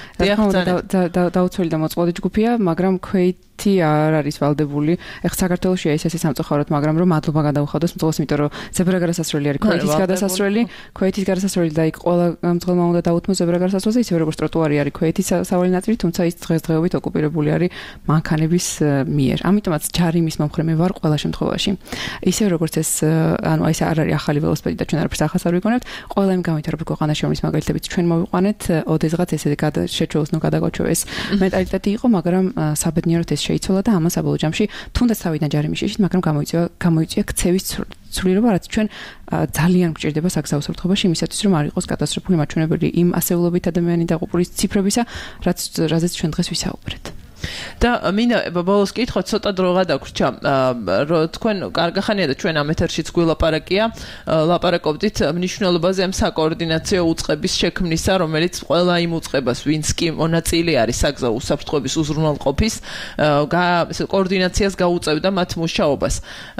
Speaker 6: დაუცველი და მოწყვლადი ჯგუფია, მაგრამ ქვეითი არ არის ვალდებული. ეხლა საქართველოში ეს სამწუხაროდ, მაგრამ რომ მადლობა გადაუხადოს მძღოლს, იმიტომ რომ ზებრაგარასასრელი არის ქვეითის გადასასრელი, ქვეითის გადასასრელი და იქ ყველა მძღოლმა უნდა დაუთმოს ზებრაგარასასრელზე, ისევე როგორც ტროტუარი არის ქვეითის სავალი ნაწილი, თუმცა ის დღესდღეობით ოკუპირებული არის მანქანების მიერ. ამიტომაც ჯარიმის მომხრე მე ვარ ყველა შემთხვევაში. ისევე როგორც ეს, ანუ ეს არ არის ახალი ველოსიპედი და ჩვენ არაფერს ახალს არ ვიგონებთ, ყველა იმ გამვითარებულ ქვეყანაში რომლის მაგალითებით ჩვენ მოვიყვანეთ, ოდესღაც ესე შეჩვეულს გადაგაჩვევ ეს მენტალიტეტი იყო, მაგრამ საბედნიეროდ ეს შეიცვალა და ამას საბოლოო ჯამში თუნდაც თავიდან ჯარიმის შიშით, მაგრამ გამოიწვია ქცევის ცვლილება, რაც ჩვენ ძალიან გვჭირდება საგზაო უსაფრთხოებაში იმისათვის, რომ არ იყოს კატასტროფული მაჩვენებელი იმ ასეულობით ადამიანი დაყუპურის ციფრებისა, რაზეც ჩვენ დღეს ვისაუბრეთ.
Speaker 4: და მინდა ბოლოს კითხოთ ცოტა დრო გადაგვრჩა რომ თქვენ კარგახანია და ჩვენ ამ ეთერშიც გვილაპარაკია ლაპარაკობდით მნიშვნელობაზე ამ საკოორდინაციო უწყების შექმნისა რომელიც ყველა იმ უწყებას ვინც კი მონაწილე არის საგზაო უსაფრთხოების უზრუნველყოფის კოორდინაციას გაუწევდა მათ მუშაობას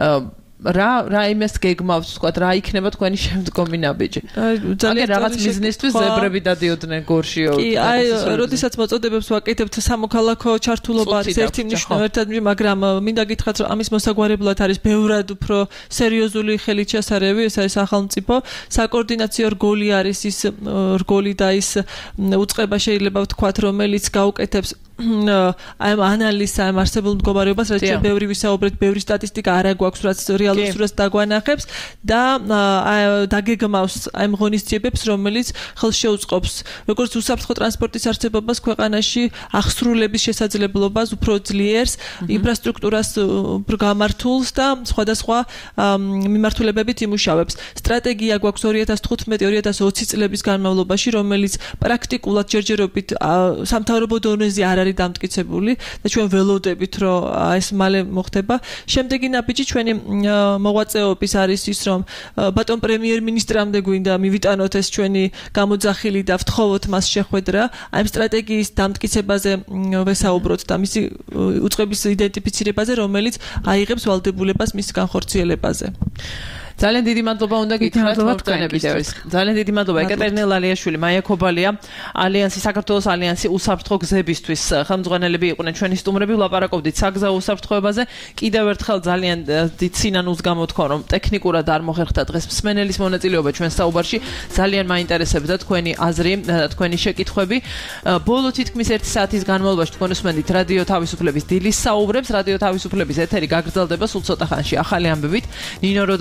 Speaker 4: რა იმეს გეგმავთ თქვათ რა იქნება თქვენი შემდგომი ნაბიჯი ძალიან რაღაც ბიზნესთვის ზებრები დადიოდნენ გორშიო
Speaker 5: კი აი როდესაც მოწოდებებს ვაკეთებთ სამოქალაქო ჩართულობა არის ერთი მნიშვნელოვანი მაგრამ მინდა გითხრათ რომ ამის მოსაგვარებლად არის ბევრად უფრო სერიოზული ხელით შესარევი ეს არის სახელმწიფო საკოორდინაციო რგოლი არის ის რგოლი და ის უწყება შეიძლება ვთქვათ რომელიც გაუკეთებს აი ანალიზს ამ არსებულ მდგომარეობას რაც ჩვენ ბევრი ვისაუბრეთ ბევრი სტატისტიკა არა გვაქვს რაც რეალურ სურათს დაგვანახებს და დაგეგმავს აი ღონისძიებებს რომელიც ხელს შეუწყობს როგორც უსაფრთხო ტრანსპორტის არსებობას ქვეყანაში აღსრულების შესაძლებლობას უფრო ძლიერს ინფრასტრუქტურას გამართულს და სხვადასხვა მიმართულებებით იმუშავებს სტრატეგია გვაქვს 2015-2020 წლების განმავლობაში რომელიც პრაქტიკულად ჯერჯერობით სამთავრობო დონეზე არ არის დამტკიცებული და ჩვენ ველოდებით რომ ეს მალე მოხდება. შემდეგი ნაბიჯი ჩვენი მოღვაწეობის არის ის რომ ბატონ პრემიერ-მინისტრამდე გვინდა მივიტანოთ ეს ჩვენი გამოძახილი და ვთხოვოთ მას შეხვედრა. აი სტრატეგიის დამტკიცებაზე ვესაუბროთ და მისი უწყების იდენტიფიცირებაზე რომელიც აიღებს ვალდებულებას მის განხორციელებაზე.
Speaker 4: ძალიან დიდი მადლობა უნდა გითხრათ მოგწონებისთვის. ძალიან დიდი მადლობა ეკატერინე ლალიაშვილი, მაია ქობალია, ალიანსი საქართველოს ალიანსი უსაფრთხო გზებისთვის ხელმძღვანელები იყვნენ ჩვენი სტუმრები, ვლაპარაკობდით საგზაო უსაფრთხოებაზე. კიდევ ერთხელ ძალიან დიდ სინანულს გამოთქვა რომ ტექნიკურად არ მოხერხდა დღეს მსმენელის მონაწილეობა ჩვენ საუბარში. ძალიან მაინტერესებდა თქვენი აზრი, თქვენი შეკითხვები. ბოლო თითქმის 1 საათის განმავლობაში თქვენ უსმენთ რადიო თავისუფლების დილის საუბრებს, რადიო თავისუფლების ეთერი გაგრძელდება სულ ცოტა ხანში ახალი ამბებით. ნინო როდონაი არის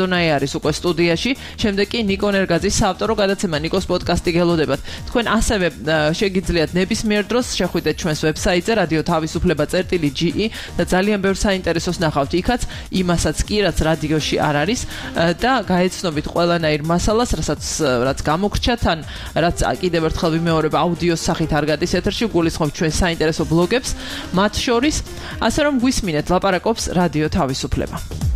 Speaker 4: არის უკვე სტუდიაში. შემდეგ კი ნიკო ნერგაძის საავტორო გადაცემა ნიკოს პოდკასტი გელოდებათ. თქვენ ასევე შეგიძლიათ ნებისმიერ დროს შეხვიდეთ ჩვენს ვებსაიტზე რადიო თავისუფლება.ge და ძალიან ბევრ საინტერესოს ნახავთ იქაც, იმასაც კი რაც რადიოში არ არის და გაეცნობით ყველანაირ მასალას, რაც გამოგრჩათ ან რაც კიდევ ერთხელ ვიმეორებ აუდიოს სახით არ გადის ეთერში, გულისხმობთ ჩვენ საინტერესო ბლოგებს, მათ შორის, ასე რომ გვისმინეთ ლაპარაკობს რადიო თავისუფლება.